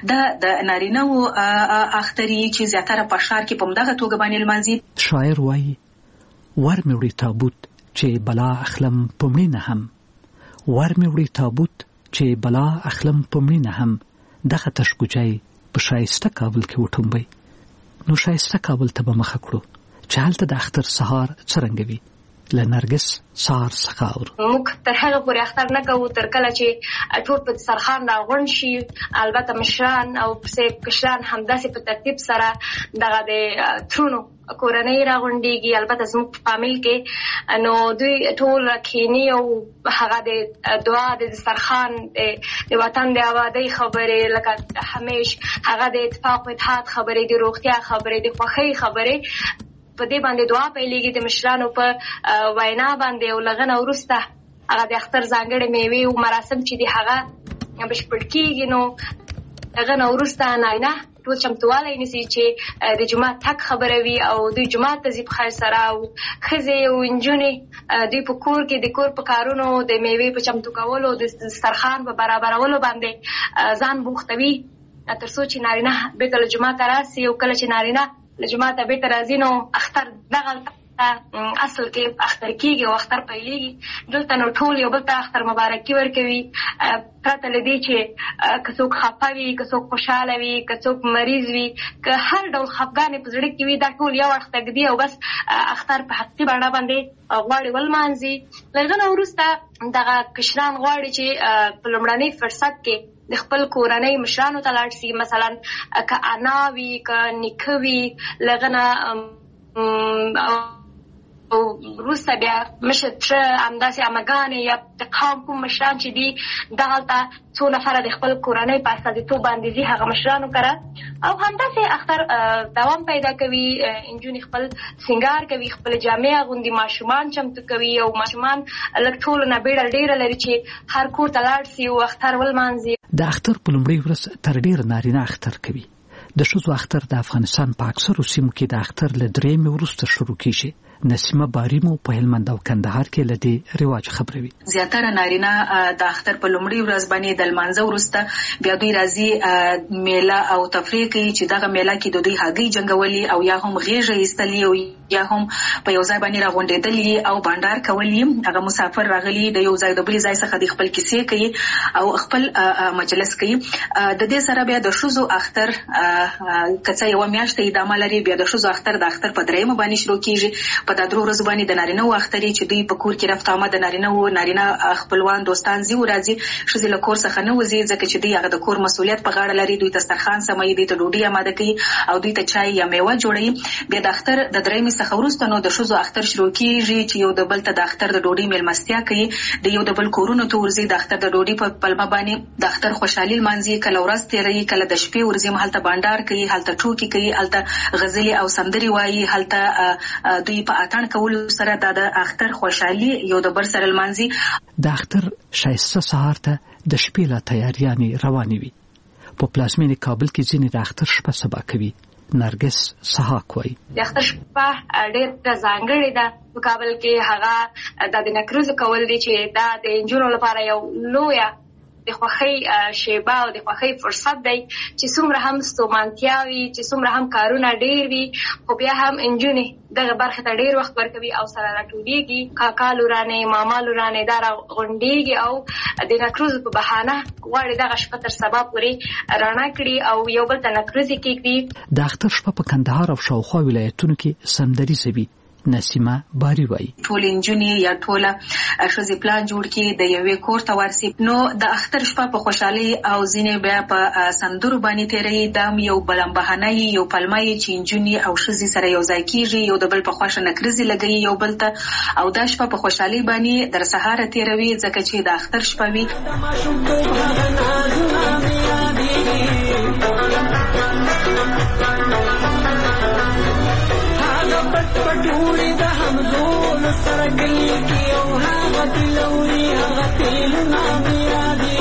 د نارینه اختري چې زیاتره په ښار کې په همدغه توګه باندې لمانځي. شاعر وایي: ور مې وړي تابوت چې بلا اخلم په مړینه هم، ور مې وړي تابوت چې بلا اخلم په مړینه هم، دغه تشکوچای په شایسته کابل کې وټومبئ. نو شایسته کابل ته به مخه کړو چې هلته د اختر سهار څرنګه وي. لنرګس سار سخاور موږ تر هغه پورې اختر نه کوو تر کله چې ټول په سرخان راغون شي. البته مشران او کشران همداسې په ترتیب سره دغه د ترونو کورنۍ راغونډيږي. البته زموږ په فامیل کې نو دوی ټول کینی او هغه د دعا د سرخان د وطن د آبادی خبرې لکه همیش هغه د اتفاق او اتحاد خبرې د روغتیا خبرې د خوښۍ خبرې په دې باندې دعا پیلېږي د مشرانو په وینا باندې او لغنه ورسته هغه د اختر ځانګړي میوې او مراسم چې دی هغه بشپړ کېږي. نو لغنه ورسته ناینه ټول چمتوالی نیسي چې د جماعت تک خبره وي او دوی جماعت ته ځي په خیر سره او ښځې او نجونې دوی په کور کې د کور په کارونو د میوې په چمتو کولو د دسترخوان په برابرولو باندې ځان بوختوي تر څو چې نارینه بېرته له جومات راسي. او کله چې نارینه له جومات بېرته راځي نو اختر دغلته اصل کې اختر کېږي او اختر پیلېږي. دلته نو ټول یو بل ته اختر مبارکي ورکوي پرته له دې چې که څوک خفه وي که څوک خوشحاله وي که څوک مریض وي که هر ډول خفګانې په زړه کې وي دا ټول یو اړخ ته ږدي او بس اختر په حقیقي بڼه باندې غواړي ولمانځي. له هغه نه وروسته دغه کشران غواړي چې په لومړني فرصت کې د خپل کورنۍ مشرانو ته لاړ شي. مثلا که انا وي که نیکه وي لغه نه وروسته بیا مشر همداسې عمګانې یا د قوم کوم مشران چې دي دغلته څو نفره د خپل کورنۍ په استازیتوب باندې ځي هغه مشرانو کره او همداسې اختر دوام پیدا کوي. نجونې خپل سینګار کوي خپل جامې اغوندي ماشومان چمتو کوي او ماشومان لږ ټولو نه بیړه ډېره لري چې هر کور ته لاړ شي او اختر ولمانځي. د اختر په لومړۍ ورځ تر ډېره نارینه اختر کوي. د ښځو اختر د افغانستان په اکثرو سیمو کې د اختر له درېیمې وروسته شروع کیږي. نسیمه باریمو په هلمند او کندهار کې له دې رواج خبروي. زیاتره نارینه د اختر په لومړۍ ورځ باندې د لمانځه وروسته بیا دوی راځي میله او تفریح کوي چې دغه میله کې د دوی هګۍ جنګولي او یا هم غیږه ایستلي او یا هم په یو ځای باندې راغونډېدلي او بانډار کوي. هغه مسافر راغلي د یو ځای د بل ځای څخه د خپل کیسې کوي او خپل مجلس کوي. د دې سره بیا د ښځو اختر کڅه یو میاشت ادامه لري. بیا د ښځو اختر د اختر په درېیمه باندې شروع کیږي. په دا درو ورځو باندې د نارینه و اختر چې دوی په کور کې رفت آمد د نارینه خپلوان دوستان زی ورځي ښځې له کور څخه نه وځي ځکه چې دوی هغه د کور مسؤلیت په غاړه لري. دوی دسترخوان سموي دوی ته ډوډۍ آماده کوي او دوی ته چای یا میوه جوړوي. بیا د اختر د درېیمې څخه وروسته نو د ښځو اختر شروع کیږي چې یو د بل ته د اختر د ډوډۍ میلمستیا کوي. د یو د بل کورونو ته ورځي د اختر د ډوډۍ په پلمه باندې د اختر خوشحالي لمانځي. کله ورځ تېروي کله د شپې ورځي هلته بانډار کوي هلته ټوکې کوي هلته غزلې او سندرې وایي هلته دوی په اتڼ کولو سره د اختر خوشحالي یو د بل سره لمانځي. د اختر ښایسته سهار ته د شپې لا تیاریانې روانې وي. په پلازمینې کابل کې ځینې د اختر شپه سبا کوي. نرګس سحاق وایي د اختر شپه ډېر ځانګړې ده په کابل کې. هغه د نکریزو کول دي چې دا د نجونو لپاره یو لویه د خوښۍ شیبه او د خوښۍ فرصت دی چې څومره هم ستومانتیا وي چې څومره هم کارونه ډېر وي خو بیا هم نجونې دغه برخې ته ډېر وخت ورکوي او سره راټولېږي. کاکا لورانې ماما لورانې دا راغونډېږي او د نکریزو په بهانه غواړي دغه شپه تر سبا پورې رڼا کړي او یو بل ته نکریزې کېږدي. د اختر شپه په کندهار او شاوخوا ولایتونو کې سندریزه وي. نسیمه باری وایي ټول نجونې یا ټوله ښځې پلان جوړ کړي د یوې کور ته ورسي نو د اختر شپه په خوشحالۍ او ځینې بیا په سندرو باندې تېروي. دا یو بلنبهانه یو پلمه چې نجونې او ښځې سره یو ځای کېږي یو د بل په خوښه نکریزې لګوي یو بل ته او دا شپه په خوشحالۍ باندې در سهاره تېروي ځکه چې د اختر شپه وي. پټوړي د همزول سره ګلي کې او هغه تلوري هغه تل نامي یادي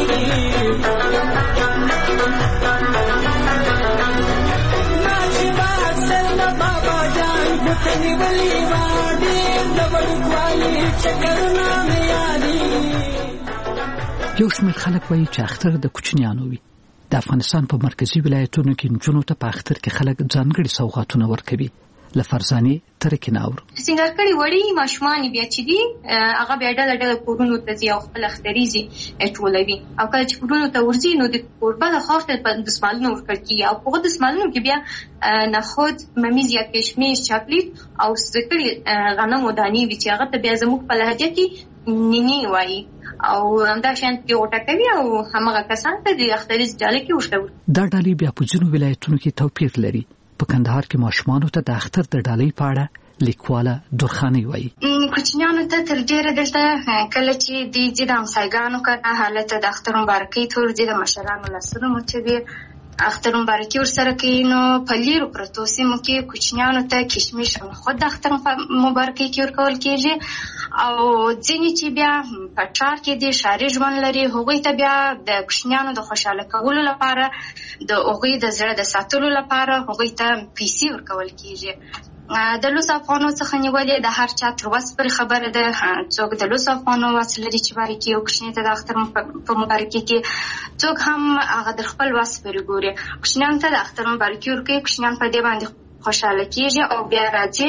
ماشي باسل بابا جان بوتني ولي وادي دبل کوالي چکر نامي یادي. یو شمېر خلک وایي چې اختر د کوچنیانو وي. د افغانستان په مرکزي ولایتونو کې نجونو ته په اختر کې خلک ځانګړي سوغاتونه ورکوي. لفرزاني ترکه ناور سنگار کړي وړي ماشومان بیا چې دي هغه بیا ډله کورونو ته ځي او خپل اختریزي ټولوي او کله چې کورونو ته ورځي نو د کوربه د خاطر په دسمالونو ورکړي کیږي او په دسمالونو کې بیا نخود ممیز یا کشمش چاکلیټ او سکري غنم او دانی وی چې هغه ته بیا زموږ په لهجه کې نینی وایي او همدا شان کې وټه کوي او همغه کسان ته د اختریز ډله کې ورته دا ډلې بیا په ځینو ولایتونو کې توپیر لري. په کندهار کې ماشومانو ته د اختر د ډالۍ په اړه لیکواله درخاني وایي. کوچنیانو ته تر ډیره دلته کله چې د همسایګانو کنه حالت د اختر مبارکي تور دي د مشرانو لاسونو مچوي اختر مبارکي ورسره کوي نو په لیرو پرتو سیمو کې کوچنیانو ته کشمش خود د اختر مبارکي کې ورکول کېږي او ځینې چې بیا په ټار کې د شاري ژوند لري هغوی ته بیا د کوچنیانو د خوشاله کولو لپاره د هغوی د زړه د ساتلو لپاره هغوی ته پیسې ورکول کېږي. د لوس افغانو څخه نیولې د هر چا تر وس پر خبره ده څوک د لوس افغانو وس لري چې باریکي او کوچنی ته د اختر په مبارکي کې څوک هم هغه د خپل وس پر ګوري کوچنیان ته د اختر مبارکي ورکوي کوچنیان په دې باندې خوشاله کیږي او بیا راځي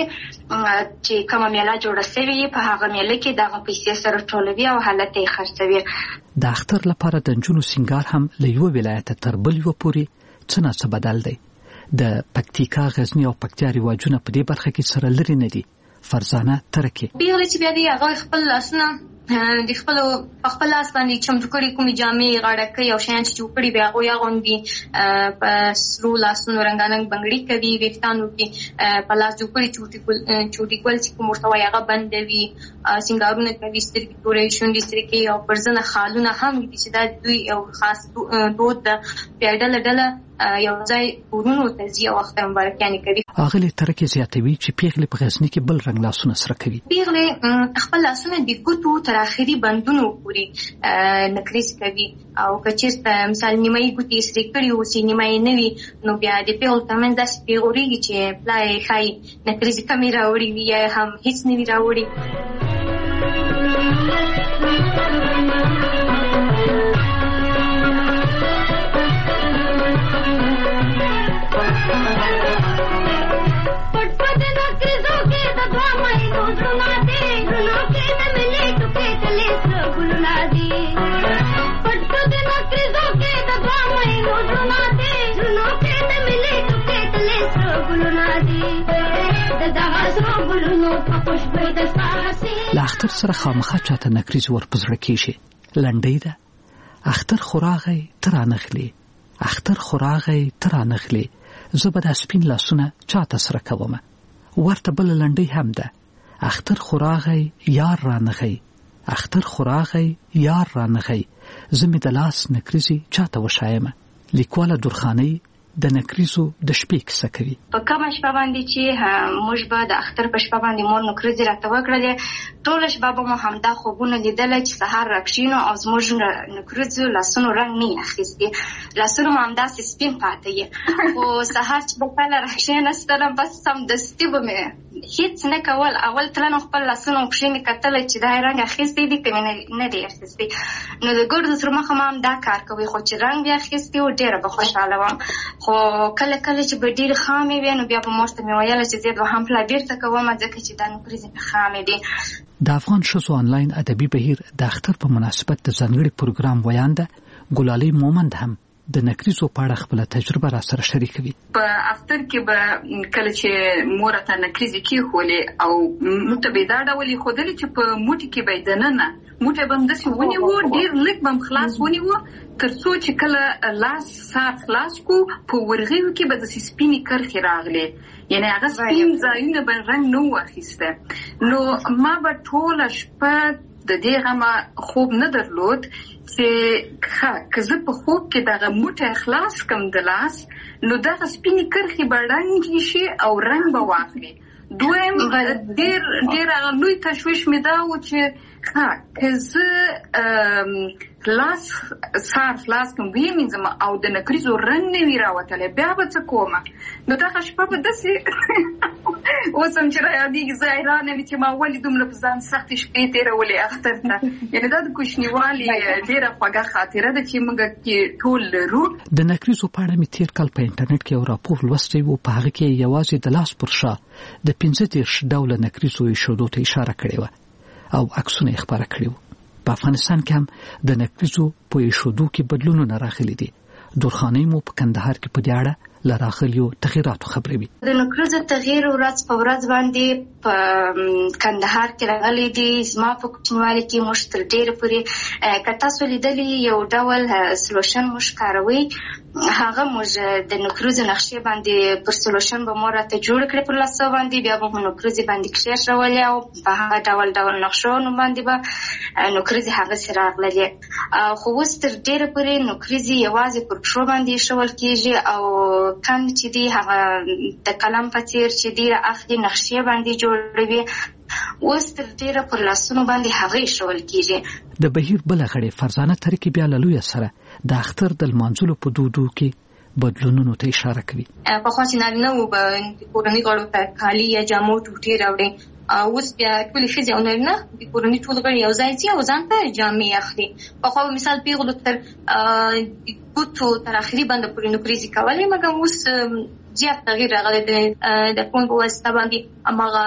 چې کومه میله جوړه شوې په هغه میله کې دغه پیسې سره ټولوي او حالت یې خرڅوي. د اختر لپاره د نجونو سنگار هم له یو ولایت تر بل یو پورې څه نه څه بدل دی. د پکتیکا غزنی او پکتیا رواجونه په دې برخه کې سره لري نه دي. فرزانه ترکه پیغله چې بیا دی هغه خپل لاسونه د خپل لاس باندې چمتو کړي کومې جامې غاړه کوي او شیان چې جوړ کړي بیا هغوی اغوندي په سرو لاسونو رنګارنګ بنګړي کوي ویښتانو کې په لاس جوړ کړي چوټي ګل چې کوم ورته وایي هغه بندوي سینګارونه کوي سترګې تورې شونډې سرې کوي او پر ځنه خالونه هم دي چې دا دوی یو خاص دود ده بیا ډله یو ځای کورونو ته ځي او اختر مبارکیانې کوي. اغلې ترکه زیاتوي چې پیغلې په غزني کې بل رنګ لاسونه سره کوي. پیغلې خپل لاسونه د ګوتو تر اخري بندونو پورې نکریز کوي او که چېرته مثال نیمایي ګوتې سرې کړي اوسي نیمایي نه وي نو بیا د پیغلو ترمنځ داسې پیغورېږي چې پلا یې ښایي نکریزې کمې راوړي وي یا هم هېڅ نه وي راوړي. له اختر سره خامخا چاته نکریز ورپزړه کېږي. لنډۍ ده اختر خو راغی ته رانغلې اختر خو راغی ته رانغلې زه به دا سپین لاسونه چاته سره کومه. ورته بله لنډۍ هم ده اختر خو راغی یار رانغی اختر خو راغی یار رانغی زه مې د لاس نکریزې چاته وښایمه. لیکواله درخانۍ د نکریزو د شپې کیسه کوي. په کومه شپه باندې چې موږ به د اختر په شپه باندې مور نکریزې راته وکړلې ټوله شپه به مو همدا خوبونه لیدله چې سهار راکښینو او زموږ نکریزو لاسونو رنګ نه یې اخیستې لاسونه مو همداسې سپین پاته یې خو سهار چې به کله راکښېنستلم بس سمدستي به مې هیڅ نه کول اول تلنو خپل لاسونه او پښې مې کتله چې دا رنګ اخیستی دی که مې نه دی اخیستی نو د ګردو تر مخه ما هم دا کار کوي خو چې رنګ بیا اخیستی و ډېره به خوشحاله وم خو کله کله چې به ډېرې خامې وې نو بیا به مور ته مې ویله چې زه دوهم پلا بېرته کوم ځکه چې دا نکریزې مې خامې دي. د افغان ښځو آنلاین ادبي بهیر د اختر په مناسبت د ځانګړي پروګرام ویانده ګلالۍ مومند هم د نکریزو په اړه خپله تجربه را سره شریکوي. په اختر کې به کله چې مور ته نکریزې کېښولې او موږ ته به یې دا ډول ایښودلې چې په موټي کې به یې دننه موټی به همداسې ونیوو ډېر لږ به هم خلاص ونیوو تر څو چې کله لاس ساعت خلاص کو په ورغیو کې به داسې سپینې کرښې راغلې یعنې هغه سپین ځایونه به رنګ نه و اخیسته نو ما به ټوله شپه د دې غمه خوب نه درلود چې که زه په خوب کې دغه موټی خلاص کم د لاس نو دغه سپینې کرښې به ړنګې شي او رنګ به واخلي. دویم ډېر لوی تشویش مې دا و چې که زه سهار خلاص کم ویې مینځم او د نکریزو رنګ نه وي راوتلی بیا به څه کومه نو دغه شپه به داسې اوس هم چې رايادېږي زه حیرانه وم چې ما ولې دومره په ځان سختې شپې تېرولې اختر ته. یعنې دا د کوچنیوالي ډېره خوږه خاطره ده چې موږ ټول لرو. د نکریزو په اړه مې تېر کال په انټرنیټ کې یو راپور لوستی و. په هغه کې یوازې د لاس پر شا د 15 ډوله نکریزو ایښودو ته اشاره کړې وه او عکسونه یې خپاره کړي وو. په افغانستان کې هم د نکریزو په ایښودو کې بدلونونه راغلي دي. درخانۍ مو په کندهار کې په دې اړه له راغلیو تغیراتو خبروي. د نکریزو تغییر ورځ په ورځ باندې په کندهار کې راغلی دی. زما په کوچنیوالي کې موږ تر ډېره پورې که تاسو لیدلي یو ډول سلوشن موږ کاروئ، هغه موږ د نکریزو نقشې باندې پر سلوشن به مو راته جوړ کړې پر لاسو باندې، بیا به مو نکریزې باندې کښېښولې او په هغه ډول نقشونو باندې به نکریزې هغسې راغللې. خو اوس تر ډېره پورې نکریزې یوازې پر پښو باندې ایښول کېږي او کم چې دی هغه د قلم په څېر چې دی اخلي نقشې باندې جوړوي. اوس تر ډېره پر لاسونو باندې هغه ایښول کېږي. د بهیر بله غړې فرزانه ترکي بیا له لویه سره د اختر د لمانځلو په دودو کې بدلونونو ته اشاره کوي. پخوا چې نارینه وو به کورنۍ غړو ته کالي یا جامو ټوټې راوړي، اوس بیا ټولې ښځې او نارینه د کورنۍ ټول غړي یو ځای ځي او ځان ته جامې اخلي. پخوا به مثال پیغلو تر ګوتو تر اخري باندې پورې نکریزې کولې، مګر اوس زیات تغییر راغلی دی. د فون په واسطه باندې هماغه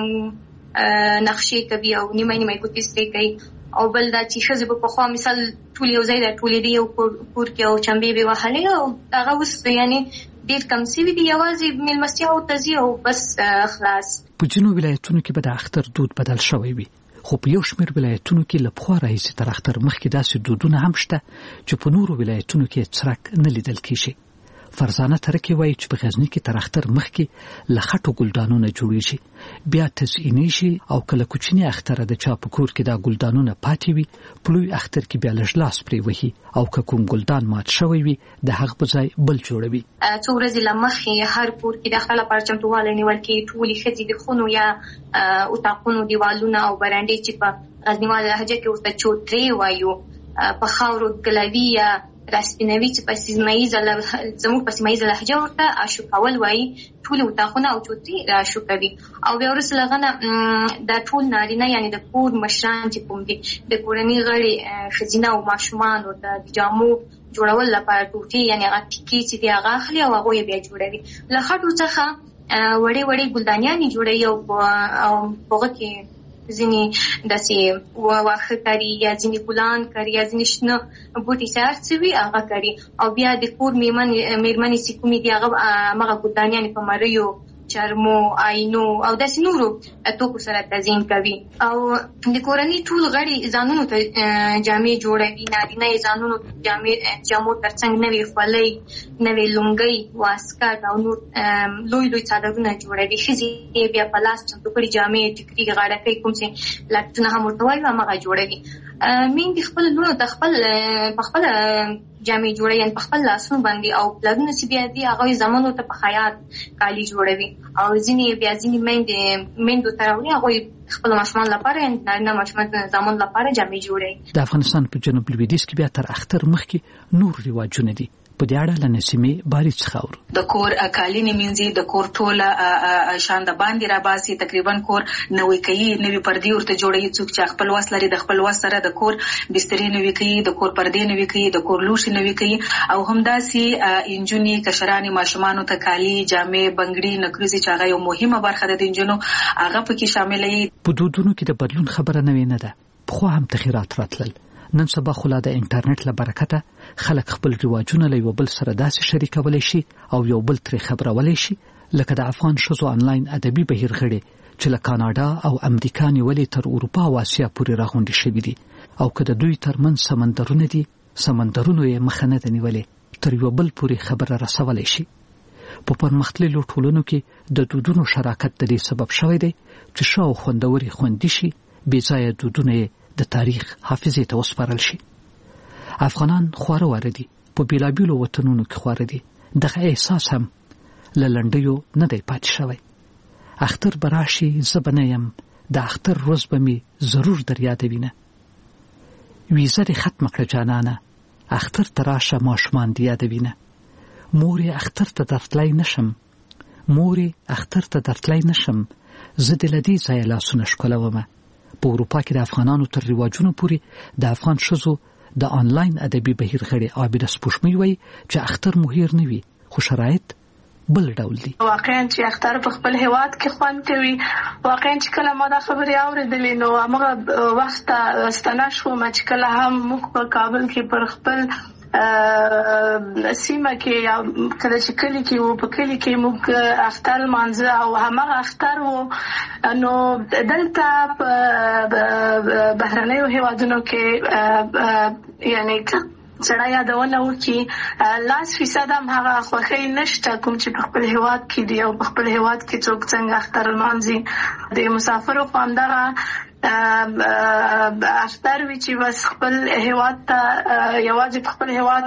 نقشې کوي او نیمه ګوتې سرې کوي. او بل دا چې ښځې به پخوا مثال ټول یو ځای راټولېدې یو کور کې او چمبې به وهلې، او هغه اوس یعنې ډېر کم سوي دي، یوازې مېلمستیاو ته ځي او بس خلاص. په ځینو ولایتونو کې به د اختر دود بدل شوی وي، خو په یو شمېر ولایتونو کې له پخوا راهیسې تر اختر مخکې داسې دودونه هم شته چې په نورو ولایتونو کې څرک نه لیدل کېږي. فرزانه ترکي وایي چې په غزني کې تر اختر مخکې له خټو ګلدانونه جوړېږي، بیا تزئینېږي او کله کوچنی اختره د چا په کور کې دا ګلدانونه پاتې وي په لوی اختر کې بیا لږ لاس پرې وهي او که کوم ګلدان مات شوی وي د هغه په ځای بل جوړوي. څو ورځې له مخکې هر کور کې د اختر لپاره چمتووالی نیول کېږي. ټولې ښځې د خونو یا اتاقونو دیوالونه او برنډې چې په غزنیواله لهجه کې ورته چوترې وایو په خاورو ګلوي یا راسپینوي چې په زموږ په سیمه ییزه لهجه ورته اشوکول وایي. ټولې اتاقونه او چوترې راشوکوي او بیا وروسته له هغه نه دا ټول نارینه یعنې د کور مشران چې کوم دي د کورنۍ غړي ښځینه او ماشومانو د جامو جوړول لپاره ټوټې یعنې هغه ټیکې چې دي هغه اخلي او هغوی یې بیا جوړوي. له خټو څخه وړې وړې ګلدانیانې جوړوي او په هغه کې ځینې داسې واښه کاري یا ځینې ګلان کاري یا ځینې شنه بوټي چې هر څه وي هغه کاري. او بیا د کور مېرمنې چې کومې دي هغه همغه ګلدانیانې په مریو، چرمو، آینو او داسې نورو توکو سره تزیین کوي. او د کورنۍ ټول غړي ځانونو ته جامې جوړوي. نارینه یې ځانونو جامو ترڅنګ نوې خولۍ، نوې لونګۍ، واسکټ او نور لوی لوی څادرونه جوړوي. ښځې یې بیا په لاس چمتو کړي جامې، ټیکري، غاړکۍ، کوم چې لټونه هم ورته وایو همغه جوړوي. میندې خپل لوڼو ته په خپله جامې جوړوي، یعنې په خپل لاسونو باندې. او پلرونه چې بیا دي هغوی زامنو ته په خیاط کالي جوړوي او ځینې میندو ته راوړي هغوی خپل ماشومان لپاره یعنې نارینه ماشومان زامنو لپاره جامې جوړوي. د افغانستان په جنوب لویدیځ کې بیا تر اختر مخکې نور رواجونه دي. په دې اړه له نسیمې باري څخه اورو. د کور کالي مینځي، د کور ټوله شان د باندې را باسي، تقریبا کور نوې کوي، نوې پردې ورته جوړوي. څوک چې خپل وس لري د خپل وس سره د کور بسترې نوې کوي، د کور پردې نوې کوي، د کور لوښي نوې کوي. او همداسې انجونې کشرانې ماشومانو ته کالي، جامې، بنګړي، نکریزې چې هغه یو مهمه برخه ده د انجونو هغه پکې شامله وي. په دودونو کې د بدلون خبره نوې نه ده، پخوا هم تغیرات راتلل. نن سبا خو لا د انټرنیټ له برکته خلک خپل رواجونه له یو بل سره داسې شریکولی شي او یو بل ترې خبرولی شي لکه د افغان ښځو آنلاین ادبي بهیر غړي چې له کاناډا او امریکا نیولې تر اروپا او اسیا پورې راغونډې شوي دي. او که د دوی ترمنځ سمندرونه دي، سمندرونو یې مخه نه ده نیولې، تر یو بل پورې خبره رسولی شي. په پرمختللو ټولنو کې د دودونو شراکت د دې سبب شوی دی چې ښه او خوندورې خوندي شي، بې ځایه دودونه یې د تاریخ حافظې ته وسپارل شي. افغانان خواره واره دي، په بیلابیلو وطنونو کې خواره دي. دغه احساس هم له لنډیو نه دی پاتې شوی. اختر به راشي زه به نه یم، د اختر ورځ به مې ضرور در یادوینه. ویزه دې ختمه کړه جانانه، اختر ته راشه ماشومان دې یادوینه. مور یې اختر ته درتلی نشم، مورې اختر ته درتلی نشم، زه د لدی ځای لاسونه ښکلوم. په اروپا کې د افغانانو تر رواجونو پورې د افغان ښځو د آنلاین ادبي بهیر غړي عابده سپوږمۍ وایي چې اختر مو هیر نه وي، خو شرایط بل ډول دي. واقعا چې اختر په خپل هیواد کې خوند کوي، واقعا چې کله ما دا خبرې اورېدلې نو هغه وخت ستنه شوم چې کله هم موږ په کابل کې پر خپل سیمه کې یا کله چې کلی کې وو، په کلی کې موږ اختر مانځه او همغه اختر وو. نو دلته په بهرنیو هیوادونو کې یعنی سړی یادونه وکړي 100% هم هغه خوښۍ نشته کوم چې په خپل هیواد کې دی او په خپل هیواد کې څوک څنګه اختر لمانځي. د مسافرو خو همدغه اختر وی چې بس خپل هیواد ته یوازې په خپل هیواد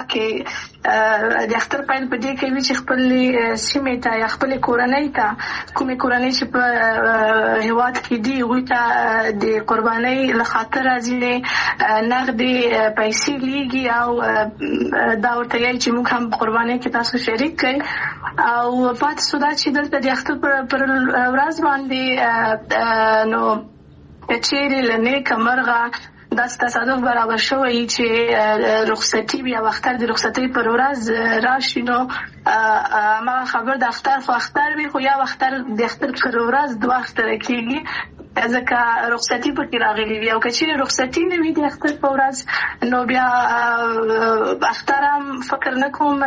کې د اختر پیل په دې کې وی چې خپل سیمې ته یا خپل کورنۍ ته کومې کورنۍ چې په هیواد کې دی وي ته د قربانۍ لخاطر ازلي نغدي پیسې لیږي او دا ورته یې چې موږ هم قربانۍ کې تاسو شریک کړئ او پات سودا چې دلته د اختر پر ورځ باندې نو چیرې لنه کمرغه د تصادف برابر شوی چې رخصتي بیا وختر د رخصتي پر ورځ راشي نو ما خبر د اختر وی خو یا اختر د اختر پر ورځ دوه اختر کېږي ځکه رخصتي پکې راغلي وي او کچې رخصتي نه وي د اختر په ورځ نو بیا اختر هم فکر نه کوم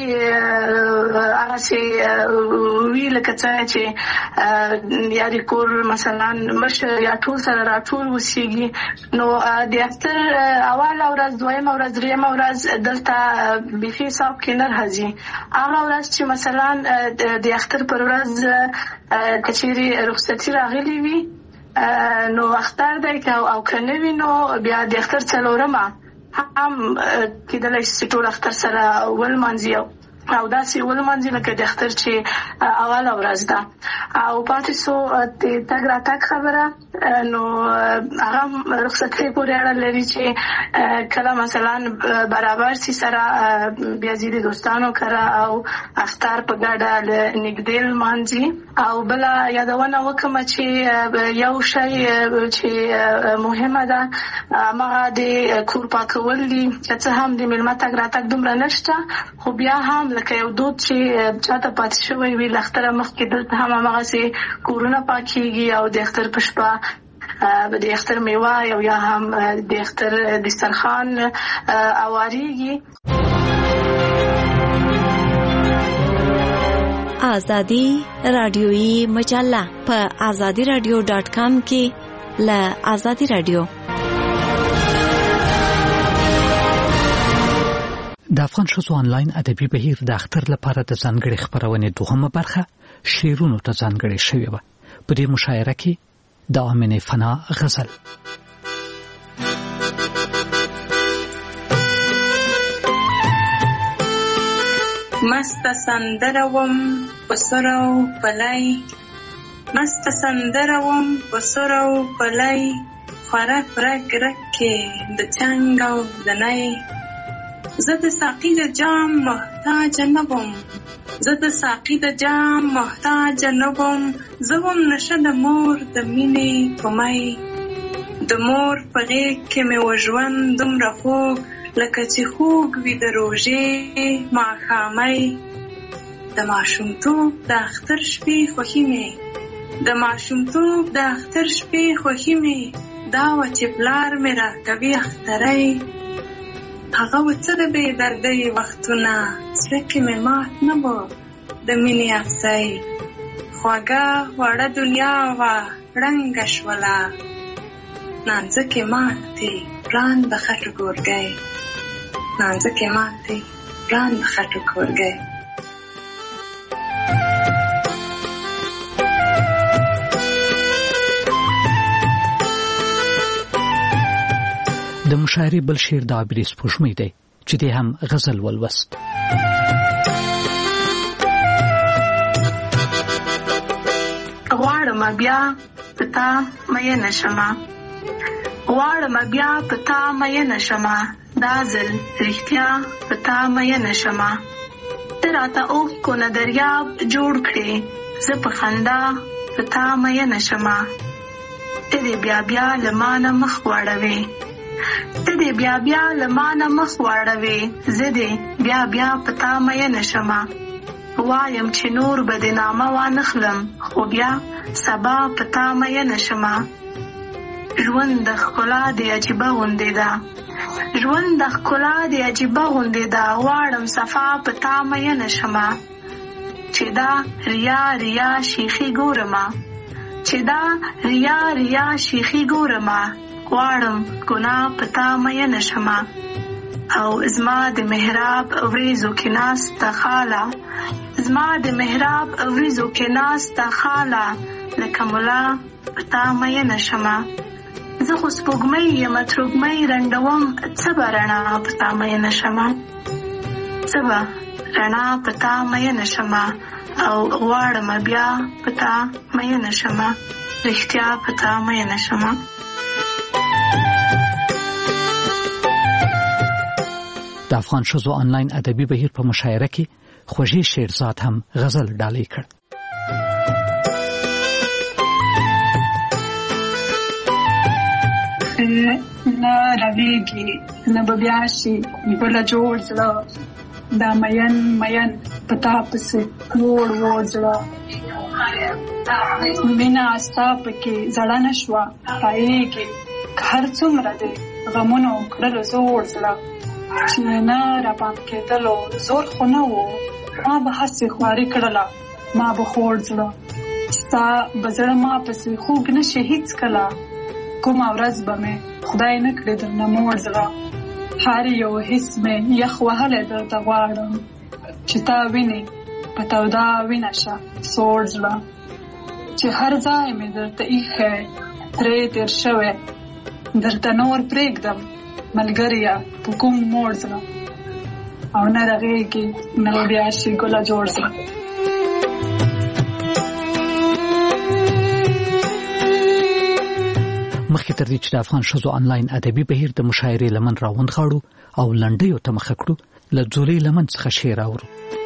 چې هغه چې وی لکه څنګه چې یاري کور مثلا مشر یا ټول سره راټول وسیږي نو د اختر اول ورځ دویمه ورځ دریمه ورځ دلته بيخي حساب کې نه راځي. هغه ورځ چې مثلا د اختر پر ورځ کچېری رخصتي راغلي وي نو اختر دی او کنه وینو بیا د اختر څلورمه هم کېدلای شي ټول اختر سره ولمانځي او داسې ولمانځي لکه د اختر چې اوله ورځ ده او پاتې سو د تګ راتګ خبره نو هغه رخصتي پورې اړه لري چې کله مثلا برابر سي سره بیا ځینې دوستانو کړه او اختر په ګډه نږدې لمانځي او بل یادونه وکم چې یو شی چې مهمه ده هغه د کور پاکول دي چې هم د مېلمه تګ راتګ دومره نشته خو بیا هم لکه یو دود چې چاته پاتې شوی وي لختره مخکې دلته هم هغه سي کورونه پاکيږي او د اختر په شپه د اختر میوه او یا هم د اختر دسترخوان اواریږي. آزادی رادیویی مجله په azadiradio.com کې له آزادی رادیو. د افغان ښځو آنلاین ادبي بهیر د اختر لپاره د ځانګړي خپرونې دوهمه برخه شعرونو ته ځانګړې شوې وه. په دې مشاعره کې د آمنې فنا غزل مست سندروم پسرو پلای مست سندروم پسرو پلای خورک رک رکې د څنګه او د نای زه د ساقي د جام محتاج نه وم زه د ساقي د جام محتاج نه وم زه وم نشه د مور د مینې په مای د مور په غېږ کې مې و ژوند دومره خوږ لکه چې خوږ وي د روژې ماښامۍ د ماشومتوب د اختر شپې خوښي مې د ماشومتوب د اختر شپې خوښي مې دا وه چې پلار مې راکوي اختری هغه وڅه د بې دردۍ وختونه زړه کې مې مات نه و د مینې افسۍ خوږه وړه دنیا وه ړنګه شوله نانځکې ماتې وران د خټو ګورګی نانځکې ماتې وران د خټو ګورګی. د مشاعرې بل شعر د عابدې سپوږمۍ دی چې دې هم غزل ولوست. غواړم بیا په تا مینه شمه غواړم بیا په تا مینه شمه دا ځل رښتیا په تا مینه شمه ته راته اوښکو نه دریاب جوړ کړې، زه په خندا په تا مینه شمه. ته دې بیا بیا له مانه مخ واړوې، ته دې بیا بیا له مانه مخ واړوې، زه دې بیا بیا په تا مینه شمه. وایم چې نور به دې نامه وانخلم، خو بیا سبا په تا مینه شمه. ژوند د ښکلا دې عجیبه غوندې ده، ژوند د ښکلا دې عجیبه غوندې ده، غواړم صفا په تا مینه شمه. چې دا ریا ریا شیخي ګورمه، چې دا ریا ریا شیخي ګورمه، غواړم ګناه په تا مینه شمه. او زما د محراب وریځو کې ناسته خاله، زما د محراب وریځو کې ناسته خاله، لکه ملا په تا مینه شمه. زه خو سپوږمۍ یم تروږمۍ رنډوم، څه به رڼا په تا مینه شمه، څه به رڼا په تا مینه شمه. او غواړم بیا په تا مینه شمه، رښتیا په تا مینه شمه. د افغان ښځو آنلاین ادبي بهیر په مشاعره کې خوږې شیرزاد هم غزل ډالۍ کړ. نه رویږي نه به بیا شي بله جوړ زړه، دا مین مین په تا پسې وړ وړ زړه. مینه ستا پکې زړه نه شوه پایېږي، که هر څومره دې غمونو کړلو زوړ زړه. چې نه راباند کېدلو زور خو نه و، ما به هسې خواري کړله ما به خوړ زړه. ستا به زړه ما پسې خوږ نه شي هېڅکله، کومه ورځ به مې خدای نه کړي درنه موړ زړه. هر یو حس مې یخ وهلی درته غواړم، چې تا وینې په توده وینه شه سوړ زړه. چې هر ځای مې درته ایښی ترې تېر شوی، درته نور پرېږدم ملګریه په کوم موړ زړه. او نه رغېږي نه بیا شي ګله جوړ زړه. مخکې تر دې چې د افغان ښځو آنلاین ادبي بهیر د مشاعرې لمن راوندغاړو او لنډیو ته مخه کړو، له ځولۍ لمن څخه شعر اورو.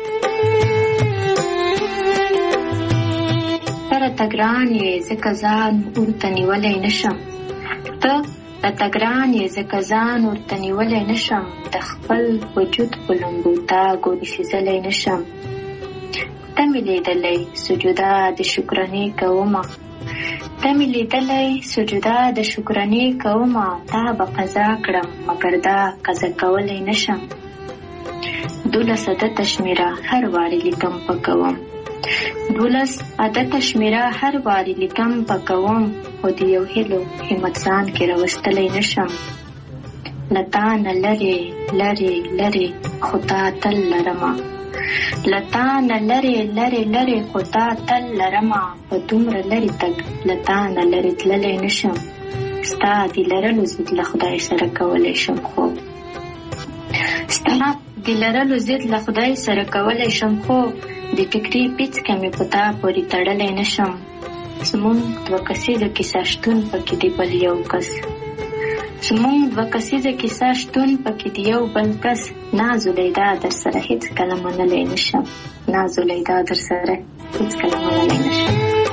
ته راته ګران یې ځکه ځان ورته نیولی نشم، ته راته ګران یې ځکه ځان ورته نیولی نشم، د خپل وجود په لمبو تا ګورې سېزلی نشم. ته مې لیدلی سجوده د شکرانې کومه، ته مې لیدلی سجوده د شکرانې کومه، تا به قضا کړم مګر دا قضا کولی نشم. 12 عدده شمېره هر وارې لیکم پکوم، 12 عدده شمېره هر وارې لیکم پکوم، خو د یو هیلو همت ځان کې راوستلی نشم. له تا نه لرې لرې لرې خو تا تل لرمه، له تا نه لرې لرې لرې خو تا تل لرمه، په دومره لرې تګ له تا نه لرې تللی نشم. ستا د لرلو ضد له خدای سره کولی شم، خو ستا د لرلو ضد له خدای سره کولی شم، خو د فکري پیڅکه مې په تا پورې تړلی نشم. زمونږ 2 کسیزه کیسه شتون پکې د بل یو کس، زمونږ 2 کسیزه کیسه شتون پکې د یو بل کس، نازولیدا در سره هیڅ کله منلی نشم، نازولیدا در سره هیڅ کله منلی نشم.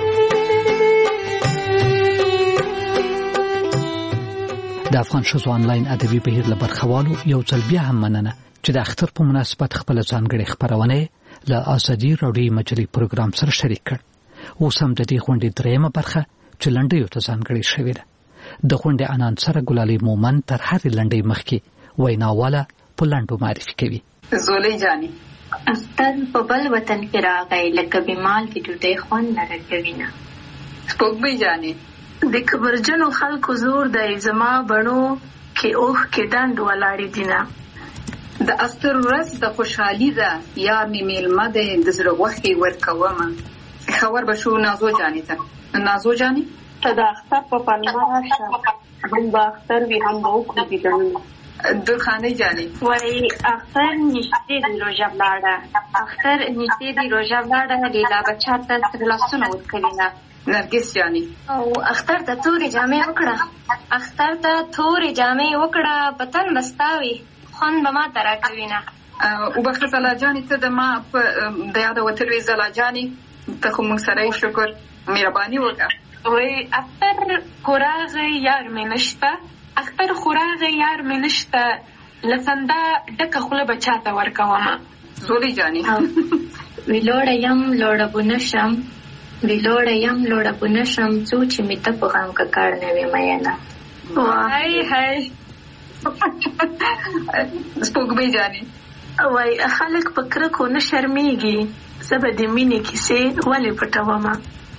د افغان ښځو آنلاین ادبي بهیر له برخوالو یو ځل بیا هم مننه چې د اختر په مناسبت خپله ځانګړې خپرونه له ازادي راډیویي مجلې پروګرام سره شریک کړ. اوس هم د دې غونډې 3مه برخه چې لنډیو ته ځانګړې شوې ده. د غونډې انانسره ګلالۍ مومن تر هرې لنډۍ مخکې ویناواله په لنډو معرفي کوي. زولۍ جانې اختر په بل وطن کې راغی، لکه بیمال کې ډوډۍ خوند نه راکوینه. سپوږمۍ جانې د کبرجنو خلکو زور دی، زما بڼو کې اوښ کې ډنډ ولاړې دینه. د اختر ورځ د خوشحالي ده، یار مې میلمه دی د زړه غوښې ورکومه. خبر به شو نازو جانې ته. نازو جانې ته د اختر په پلمه راشه، هم به اختر وي هم به وکړو دیدنونه. درخانۍ جانې وایي اختر نږدې دی روژه ولاړه، اختر نږدې دی روژه ولاړه، لیلا به چاته سره لاسونه ورکوینه. نرګس جانې او اختر ته تورې جامې وکړه، اختر ته تورې جامې وکړه، په تن به ستا وي خوند به ما ته راکوینه. وبخښه زلا جانې ته د ما په د یاده وتلوې زلا جانې ته خو موږ سره شکر مهرباني وکړه. وای اختر خوراغه یار مې نشته، اختر خوراغه یار مې نشته، لسنده ډکه خوله به چاته ورکومه. زولۍ جانې ویلوړه یم لوړه بونشم، ویلوړه یم لوړه بونشم، څو چې مې ته په غم ککړ نه وې مینه. هاي هاي سپوږمۍ جانې وای خلک په کرکو نه شرمېږي، زه به د مینې کیسې ولې پټومه.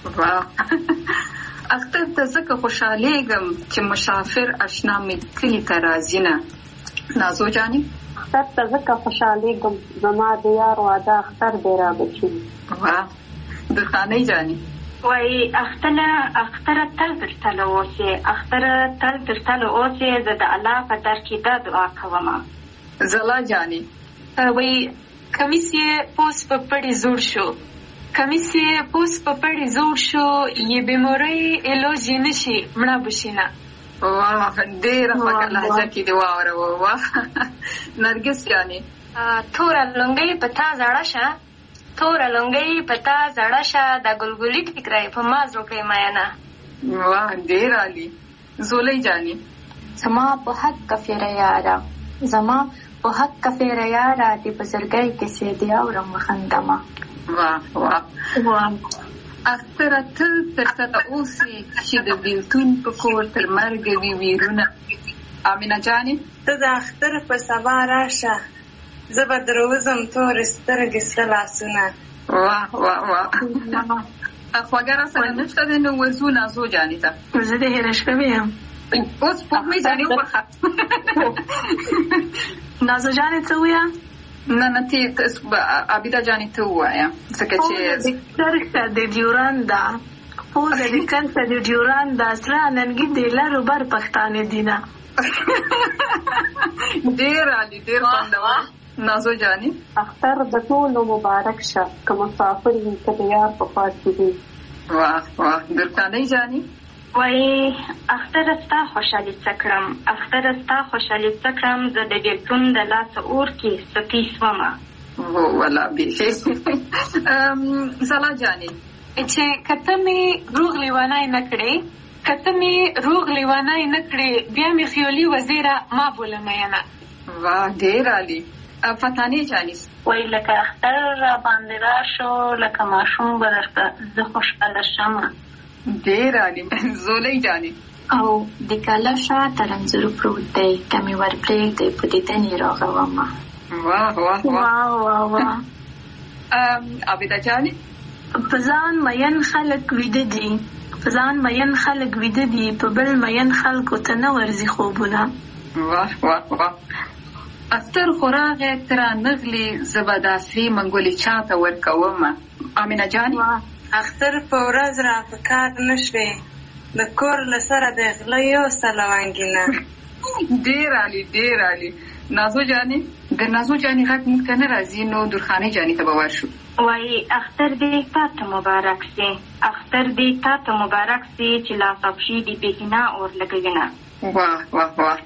اختر ته ځکه خوشحالېږم چې مسافر اشنا مې کلي ته راځي نه. نازو جانې اختر ته ځکه خوشحالېږم زما د یار واده اختر دی رابچي. درخانۍ جانې وای اختره تل درتله اوسې، اختره تل درتله اوسې، زه د الله په در کې دا دعا کومه. زلا جانې وای کمیس یې پوس په پړې زوړ شو، کمیس یې پوس په پړې زوړ شو، یې بیمورۍ علاج نشي مړه بشینه. واه ډېره خوږه لهجه کې دې واوروه. واه نرګس جانې توره لونګۍ په تا زړه شه، توره لونګۍ په تا زړه شه، د ګلګلي ټیکری په ما زړه کې مینه. واه ډېر عالي. زولۍ جانې زما په حق کفیره یاره، زما په حق کفیره یاره، د بزرګۍ کیسې دې اورم وخندمه. واه واه واه اختره تل درته اوسې چې د بیلتون په کور تر مرګه وي ویرونه. امینه جانې ته د اختر په سبا راشه، زه به دروزم تورې سترګې سره لاسونه. واه واه واه خوږه راسره نشته دی نو ورځو نازو جانې ته. زه دې هېره شوې یم. اوس سپوږمۍ جانې وبخه. نازو جانې څه وویه؟ نه ته عابده جانې ته ووایه ځکه چې سترګه د ډیورنډه پوزه د کنسه د ډیورنډه سره ننګي د لارو بر پښتانه دینه. ډېر عالي ډېر خوندور. نازو جانې اختر د ټولو مبارک شه، که مسافر وي که د یار په خوا کې وي. واه واه درخانۍ جانې وای اختر ستا خوشحالي څه کړم، اختر ستا خوشحالي څه کړم، زه د بیلتون د لاسه اور کې سپي شومه. ولا بیخي. زلا جانې چې کته مې روغ لیوانی نه کړې، کته مې روغ لیوانی نه کړې، بیا مې خیالي وزیره ما بوله مینه. واه ډېر عالي. فتانې جانې وای لکه اختر را باندې راشو، لکه ماشوم به درته زه خوشحاله شمه. ډېر عالي. زولۍ جانې او د کاله شاته رنځور پروت دی، که مې ورپرېږدی په دیدن یې راغومه. واه واه واه واه واه. عابده جانې په ځان مین خلک ویده دي، په ځان مین خلک ویده دي، په بل مین خلکو ته نه ورځي خوبونه. واه واه واه اختر خوراغې ته رانغلې، زه به د عصري منګولې چاته ورکومه. امینه جانې اختر په ورځ را په کار نه شوې، د کور له سره د غله یو سلوانګینه. ډېر عالي ډېر عالي. نازو جانې د نازو جانې غږ موږ ته نه راځي نو درخانۍ جانې ته به ورشو. وای اختر دې تا ته مبارک سي، اختر دې تا ته مبارک سي، چې لا صاحب شي دې بېګنا اور لګوینه. واه واه واه.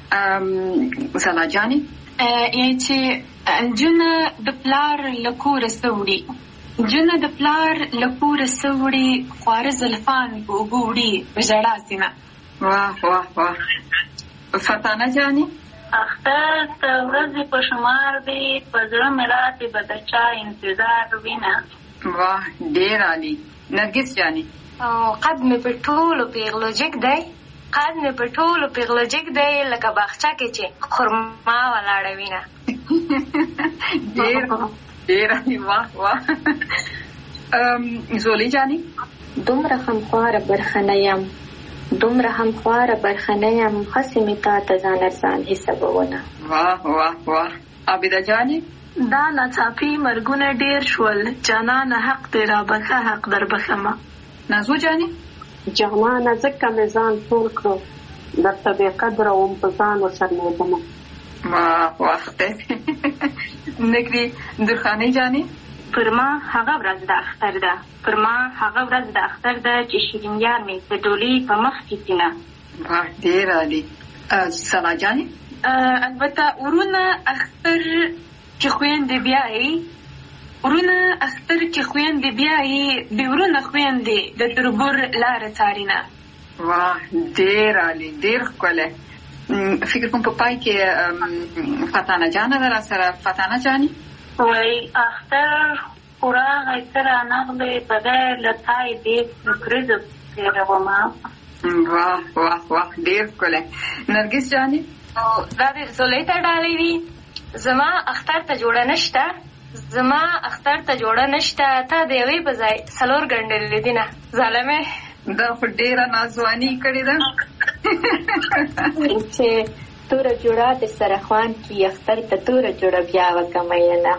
زلا جانې یعنې چې جونه د پلار له کوره څه وړي، جونه د پلار له کوره څه وړي، خواره زلفان په اوبو وړي په ژړا سینه. واه واه واه. فتانه جانې اختر ته ورځې په شمار دی، په زړه مې راتې به د چا انتظار وینه. واه ډېر عالي. نرګس جانې قد مې په ټولو پیغلو جګ دی، قد مې په ټولو پیغلو جګ دی، لکه باغچه کې چې خرما ولاړه وینه. ډېر عالي. واه واه. زولۍ جانې دومره همخواره برخه نه یم، دومره همخواره برخه نه یم، هسې مې تا ته ځان ارزان حسابونه. واه واه واه. عابده جانې دا ناڅاپي مرګونه ډېر شول، جانانه حق دې رابخه، حق در بخمه. نازو جانې جانانه ځکه مې ځان ټول کړو، درته بې قدره وم په ځان وشرمېدمه. واه واه. نګري درخانۍ جانې پر ما هغه ورځ د اختر ده، پر ما هغه ورځ د اختر ده، چې شیرین یار مې د ډولۍ په مخ کې سینه. واه ډېر عالي. سلا جانې البته ورونه اختر چې خويندې بیايي ورونه اختر چې خويندې بیايي به ورونه خويندې د تربور لار څارینه. واه ډېر عالی ډېر ښکلی. فکر کوم په پای کې فتانه جانه ده راسره. فتانه جانې وای اختر پورا غیتر نغلی بغیر لطای بیت نکرزب تیروما. واه واه واه ډېر ښکلی. نرګس جانې دا د زولۍ ته ډالۍ دي. زما اختر ته جوړه نشته، زما اختر ته جوړه نشته، تا د یوې په ځای 4 ګنډلې دي نه ظالمې. دا خو ډېره نازواني کړې ده چې توره جوړه د سره خوان کې اختر ته توره جوړه بیا وکمینه.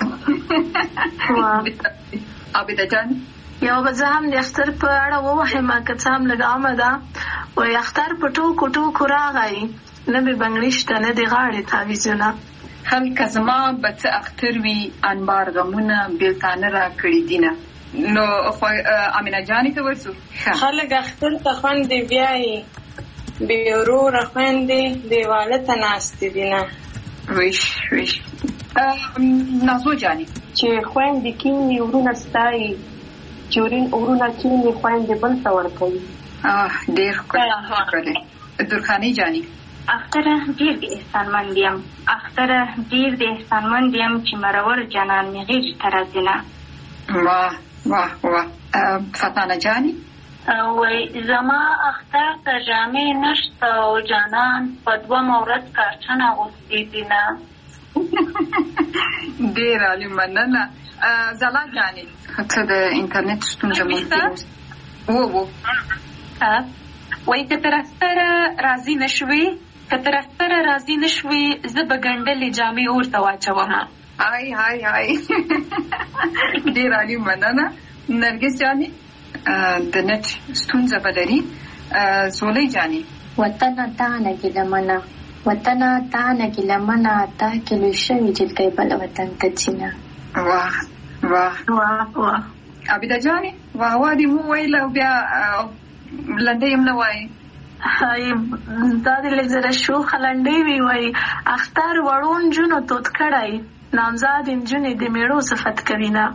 عابده جان یو بزه هم د اختر په اړه ووایم که څه هم لږ عامه ده. وایي اختر په ټوکو ټوکو راغی، نه به بنګړي شته نه د غاړې تعویضونه. هلکه زما به څه اختر وي انبار غمونه بېلتانه راکړي دینه. نو امینه جانې ته ورسو. خلک اختر ته خوندې بیایي، بې وروره خویندې دیواله ته ناستې دینه. ویش ویش. نازو جانې چې خویندې کینې ورونه ستایي، چې ورونه کینې خویندې بل ته ورکوي. ډېر ښکلی. درخانۍ جانې اختره ډېر د احسانمند یم، اختره ډېر د احسانمند یم چې مرور جانان مې غېږې ته راځي نه. واه واه واه. فتانه جانې وای زما اختر ته جامې نشته او جانان په 2 ورځ کارچن اغوستې دي نه. ډېر عالي مننه. زلا جانې څه د انټرنیټ ستونزه ممکن وای که تر اختره راضي نشوې، که تر اختره راضي نشوې زه به ګنډلې جامې ورته واچوم. هاي هاي هاي. ډېر عالي مننه. نرګس جانې د نت ستونزه به لري. زولۍ جانې وطنه تانه ګیلمنه، وطنه تانه ګیلمنه، تا کې لوی شوي جلګۍ بل وطن ته ځینه. واه واه واه واه. عابده جانې واه واه دې وویل او بیا لنډۍ هم نه وایي. دا د لږ زره شوخه لنډۍ وي. وایي اختر وړو نجونو تود کړی، نامزاد نجونې د میړو صفت کوي نه.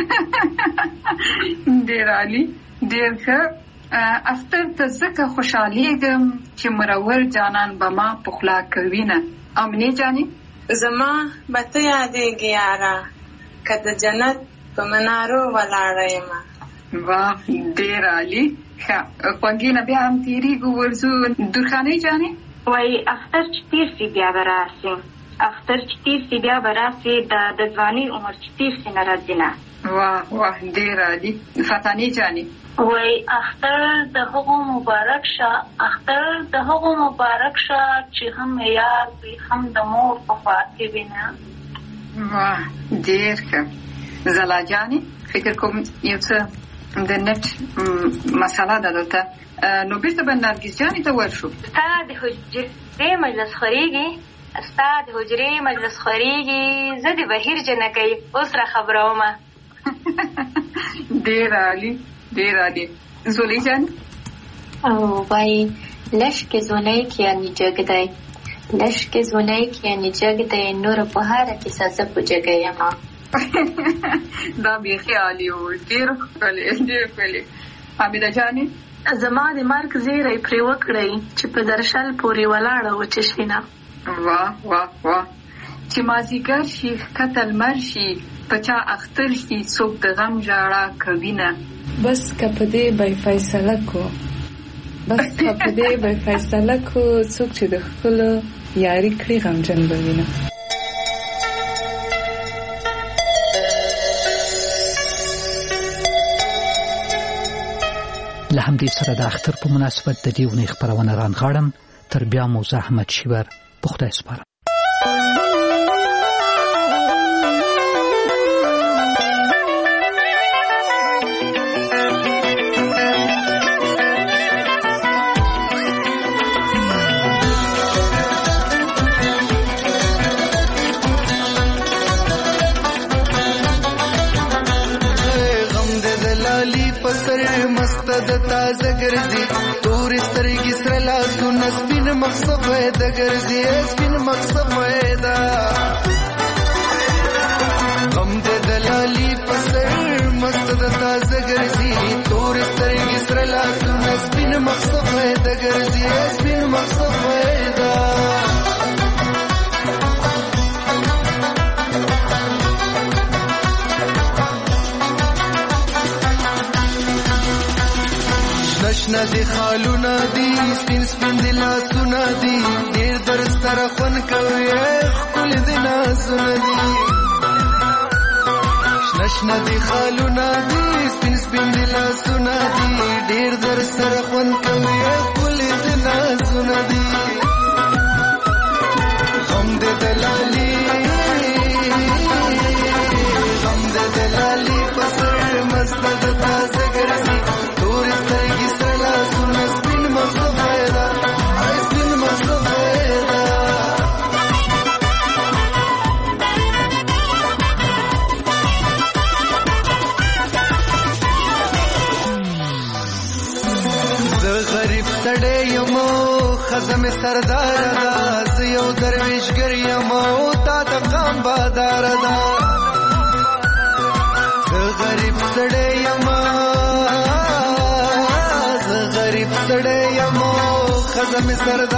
ډېر عالي ډېر ښه. اختر ته ځکه خوشحالېږم چې مرور جانان به ما په خوله کوي نه. امنې جانې زما به ته یادېږي یاره، که د جنت په منارو ولاړه یمه. واه ډېر عالي. ښه خوږې نه بیا هم تېرېږو ورځو. درخانۍ جانې وایي اختر چې تېر سي بیا به راسي، اختر چې تېر سي بیا به راسي، د ځوانۍ عمر چې تېر سي نه راځي نه. واه واه ډېر عالي. فتانې جانې وایي اختر د هغو مبارک شه، اختر د هغو مبارک شه چې هم یار وي هم د مور په خوا کې وي نه. واه ډېر ښه. زلا جانې فکر کوم یو څه د نت مسله ده دلته. نو بیرته به نرګس جانې ته ورشو. ستا د حجرې مجلس خورېږي، ستا د حجرې مجلس خورېږي، زه د بهیر جنکۍ اوس را خبرومه. ډېر عالي ډېر عالي. زولۍ جانې وایي لشکې زولۍ کې یعنې جګ دی، لشکې زولۍ کې یعنې جګ دی، نور په هره کیسه زه په جګه یمه. دا بیخي عالي و. ډېر ښکلی ډېر ښکلی. حمیده جانې زما د مرګ زیری پرې وکړئ چې په درشل پورې ولاړه وچشینه. واه واه واه. چې مازیګر شي ښکته لمر شي، په چا اختر شي څوک د غم ژړا کوي نه. بس که په دې به فیصله کو، بس که په دې به فیصله کو، څوک چې د ښکلو یاري کړي غمجن به وینه. له همدې سره د اختر په مناسبت د دې اونۍ خپرونه رانغاړم. تر بیا مو زه احمد شیبر په خدای سپارم. د تازه ګرځي تورې سترګې سره لاسونه سپین مخ صفیده ګرځي، سپین مخ صفیده. تازه ګرځي تور سترګې سره لاسونه سپین مخ سفید ګرځي سپین مخ سفید نشنا دی خالونه دی سپین سپین دی لاسونه دی ډیر در سره خون کوي خپل دی نازونه دی نشنا دی خالونه دی سپین سپین دی لاسونه دی ډیر در سره خون کوي خپل دی نازونه دی غم دې دلالي پسر مست د تازه ګرځي تور سترګې سره لاسونه سپین مخ سفید سپین مخ سفید زه غریب سړی یم ښځه مې سرداره ده زه یو درویشګر یم تا د قام باداره ده غریب سړی یم زه غریب سړی یم ښځه مې سرداره